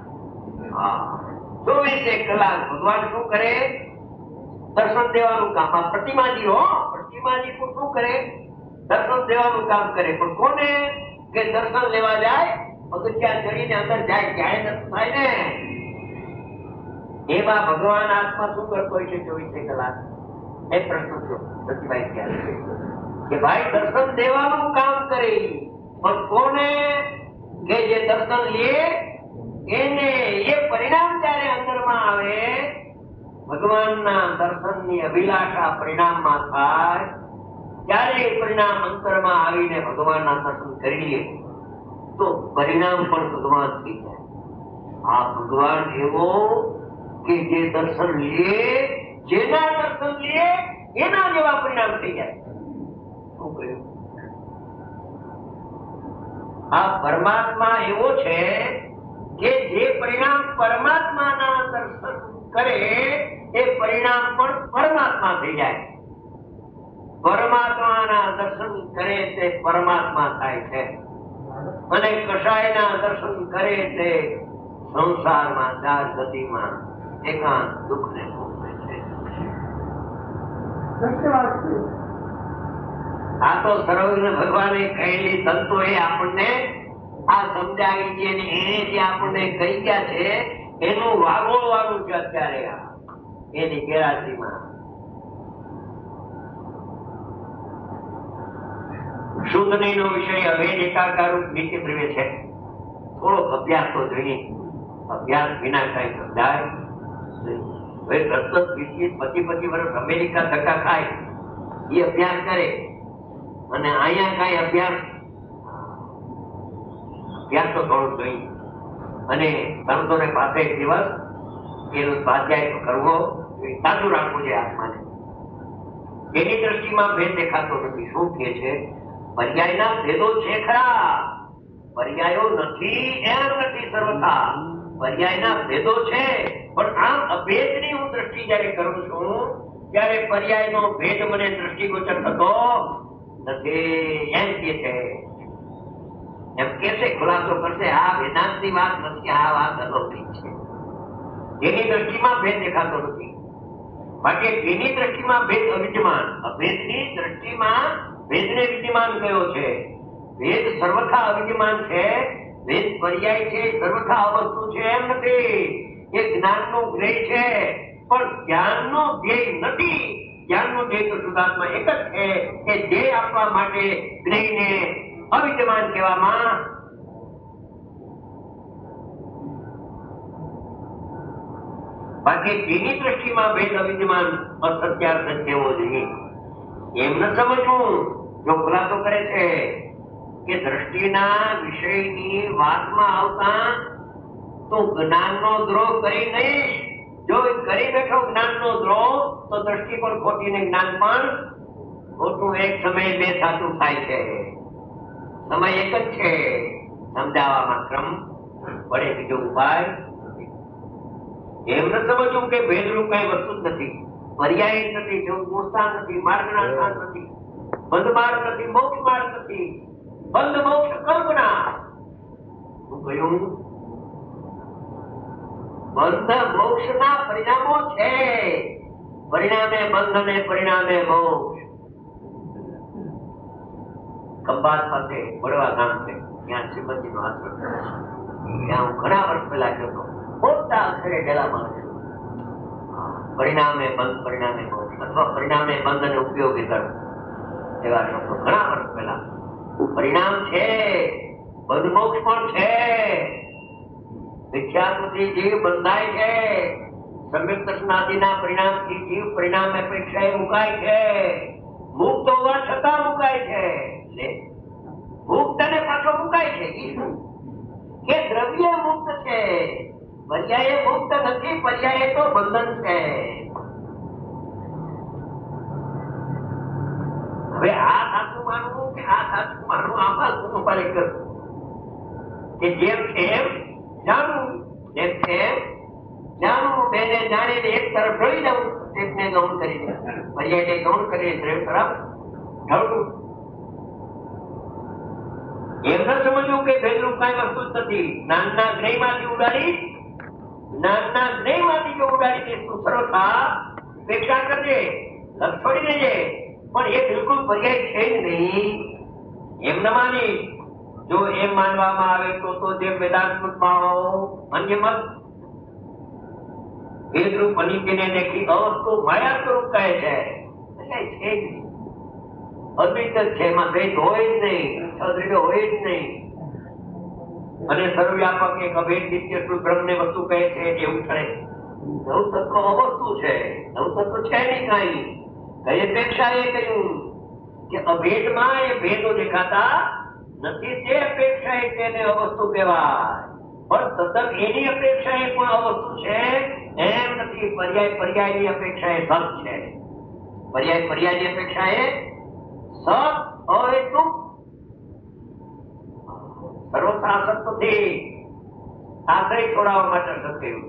24 કલાક ભગવાન શું કરે? દર્શન દેવાનું કામ. આ પ્રતિમાજી પ્રતિમાજી શું કરે? દર્શન દેવાનું કામ કરે. પણ કોને? કે દર્શન લેવા જાય પગથિયા ચડીને અંદર જાય ત્યારે દર્શન થાય ને. એમાં ભગવાન આત્મા શું કરતો હોય છે 24 કલાક? એ પ્રશ્ન છે પ્રતિભાઈ ક્યારે કે ભાઈ દર્શન દેવાનું કામ કરે પણ કોને? કે જે દર્શન લે એને એ પરિણામ જ્યારે અંદરમાં આવે ભગવાનના દર્શનની અભિલાષા પરિણામમાં થાય ત્યારે એ પરિણામ અંતરમાં આવીને ભગવાનના દર્શન કરી લે તો પરિણામ પણ ભગવાન થઈ જાય. આ ભગવાન એવો કે જે દર્શન લે જેના દર્શન લે એના જેવા પરિણામ થઈ જાય. શું કહ્યું? આ પરમાત્મા એવો છે કે જે પરિણામ પરમાત્માના દર્શન કરે એ પરિણામ પણ પરમાત્મા થઈ જાય. પરમાત્માના દર્શન કરે તે પરમાત્મા થાય છે અને કશાયના દર્શન કરે તે સંસારમાં ચાર ગતિમાં એકાંત દુઃખને ભોગવે છે. આ તો સર્વજ્ઞ ભગવાને કહેલી સંતોએ આપણને આ સમજાવી છે અને એને જે આપણને કહી ગયા છે એનું વાગોળવાનું છે અત્યારે એની ગેરહાજરીમાં. શુદ્ધનો વિષય હવે એકાકાર નીચે પ્રિય છે. થોડોક અભ્યાસ તો જોઈએ. અભ્યાસ વિના કઈ સમજાય હવે 10-20 વર્ષ અમેરિકા ધક્કા ખાય એ અભ્યાસ કરે અને અહીંયા કઈ અભ્યાસ તો થોડું જોઈએ. અને સંતોને પાસે એક દિવસ એનો સ્વાધ્યાય કરવો સાચું રાખવું છે આત્માને. એની દ્રષ્ટિમાં ભેદ દેખાતો નથી. શું કે છે? પર્યાયના ભેદો છે ખરા, પર્યાયો નથી એમ નથી સર્વથા. પર્યાયના ભેદો છે પણ આમ અભેદની હું દ્રષ્ટિ જયારે કરું છું ત્યારે પર્યાયનો ભેદ મને દ્રષ્ટિગોચર થતો નથી એમ કે છે. એમ કે છે ખુલાસો કરશે આ વેદાંતની વાત નથી, આ વાત અલૌકિક છે. જેની દ્રષ્ટિમાં ભેદ દેખાતો નથી. બાકી જેની દ્રષ્ટિમાં ભેદ અવિદ્યમાન, અભેદની દ્રષ્ટિમાં ભેદને વિદ્યમાન કયો છે. ભેદ સર્વથા અવિદ્યમાન છે. ભેદ પર્યાય છે, સર્વથા અવસ્તુ છે એમ નથી. એ જ્ઞાનનું ધ્યેય છે પણ જ્ઞાનનું ધ્યેય નથી. જ્ઞાનનું ધ્યેય તો શુદ્ધાત્મા એક જ છે કે ધ્યેય આપવા માટે જ્ઞેયને અવિદ્યમાન કહેવામાં બાકી જેની દ્રષ્ટિમાં ભેદ અવિદ્યમાન અસત્યાર્થ કહેવો જોઈએ એમ ન સમજવું. જો ખુલાસો કરે છે કે દ્રષ્ટિના વિષયની વાતમાં આવતા તો જ્ઞાનનો દ્રોહ કરી નહીં. જો કરી બેઠો જ્ઞાનનો દ્રોહ તો દ્રષ્ટિ પણ ખોટી ને જ્ઞાન પણ ખોટું. એક સમયે બે સાચું થાય છે. સમય એક જ છે. સમજાવવામાં ક્રમ પડે બીજો ઉપાય. એમ ન સમજવું કે ભેદરૂપ કઈ વસ્તુ જ નથી, પર્યાય નથી, જો મૂળસ્થાન નથી, માર્ગના સ્થાન નથી, બંધ માર્ગ નથી, મોક્ષ માર્ગ નથી. બંધ મોક્ષ કલ્પના. શું કહ્યું? બંધ મોક્ષ ના પરિણામો છે. પરિણામે બંધ અને પરિણામે મોક્ષ. ખંભાત પાસે વડવા ગામ છે, ત્યાં શ્રીમતીનો આશ્રમ છે. ત્યાં હું ઘણા વર્ષ પહેલા ગયો હતો. મોટા અક્ષરે ડેલામાં પરિણામે બંધ પરિણામે મોક્ષ અથવા પરિણામે બંધ અને ઉપયોગી કર્મ એવા શબ્દો ઘણા વર્ષ પહેલા. પરિણામ છે, બંધ મોક્ષ પણ છે. મિથ્યાત્વથી જીવ બંધાય છે. સમ્યક દર્શનાદિના પરિણામથી જીવ પરિણામ અપેક્ષાએ મુકાય છે. મુક્ત હોવા છતાં મુકાય છે. મુક્ત ને પાછો મુકાય છે કે દ્રવ્ય મુક્ત છે, પર્યાય મુક્ત નથી. પર્યાય તો બંધન છે. હવે આ સાચું માનવું કે આ સાચું માનવું આમાં શું ઉપાય કરવું કે જેમ છે એમ જાણવું, જેમ છે એમ જાણવું. જાણીને એક તરફ ઢળી દઉં, એકને ગૌણ કરી દે, પર્યાયને ગૌણ કરી દ્રવ્ય તરફ ઢળવું. એમ ન સમજવું કે ભેદરૂપ કઈ વસ્તુ જ નથી. જ્ઞાનના જ્ઞેયમાંથી ઉડાડી, જ્ઞાનના જ્ઞેયમાંથી જો ઉડાડી દે તો સર્વથા ઉપેક્ષા કરજે, લક્ષ છોડી દેજે, પણ એ બિલકુલ પર્યાય છે જ નહીં એમ ન માની. જો એમ માનવામાં આવે તો જે વેદાંતમાં અન્ય મત ભેદરૂપ અનિત્યને દેખી અવસ્તુ માયા સ્વરૂપ કહે છે, એટલે છે જ નહીં. અદ્વૈત જ છે, એમાં ભેદ હોય જ નહીં, અદ્વૈત હોય જ નહીં. અને સર્વવ્યાપક એક અભેદ નિત્ય શુદ્ધ બ્રહ્મને વસ્તુ કહે છે એવું ઠરે. નવ તત્વ અવસ્તુ છે, નવ તત્વ છે નહીં કાંઈ. કઈ અપેક્ષા એ કહ્યું કે અભેદમાં એ ભેદો દેખાતા નથી, તે અપેક્ષા એ તેને અવસ્તુ કહેવાય. પણ તદ્દન એની અપેક્ષા એ પણ અવસ્તુ છે એમ નથી. પર્યાય પર્યાયની અપેક્ષા એ સત છે, પર્યાય પર્યાયની અપેક્ષા એ સત અહેતુક સર્વથા અસત નથી. આશ્રય છોડાવવા માટે અસત કહ્યું.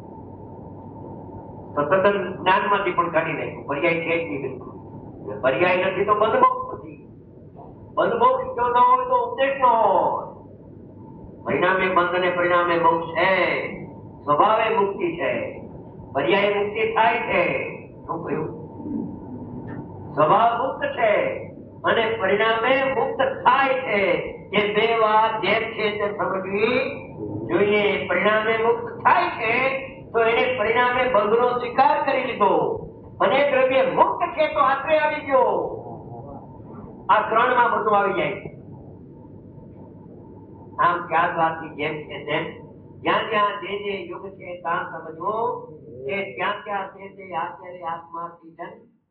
સતત જ્ઞાનમાંથી પણ કાઢી નાખ્યું. પર્યાય છે જ નહીં બિલકુલ. પર્યાય નથી તો બંધમોક્ષ નથી. બંધમોક્ષ જો ન હોય તો ઉપદેશ ન હોય. પરિણામે બંધ અને પરિણામે મોક્ષ છે, સ્વભાવે મુક્તિ છે. પર્યાય મુક્તિ થાય છે, શું કહ્યું? સ્વભાવ મુક્ત છે અને પરિણામે મુક્ત થાય છે. એ બે વાત જેમ છે તે સમજવી જોઈએ. પરિણામે મુક્ત થાય છે તો એને પરિણામે બંધનો સ્વીકાર કરી લીધો, અને દ્રવ્ય મુક્ત છે તો આશ્રય આવી ગયો. આ ત્રણમાં બધું આવી જાય છે. આમ ચાર વાતની જેમ છે તેમ જ્યાં જ્યાં જે જે યુગ છે ત્યાં સમજવું કે ત્યાં ત્યાં તે આચાર્ય આત્મા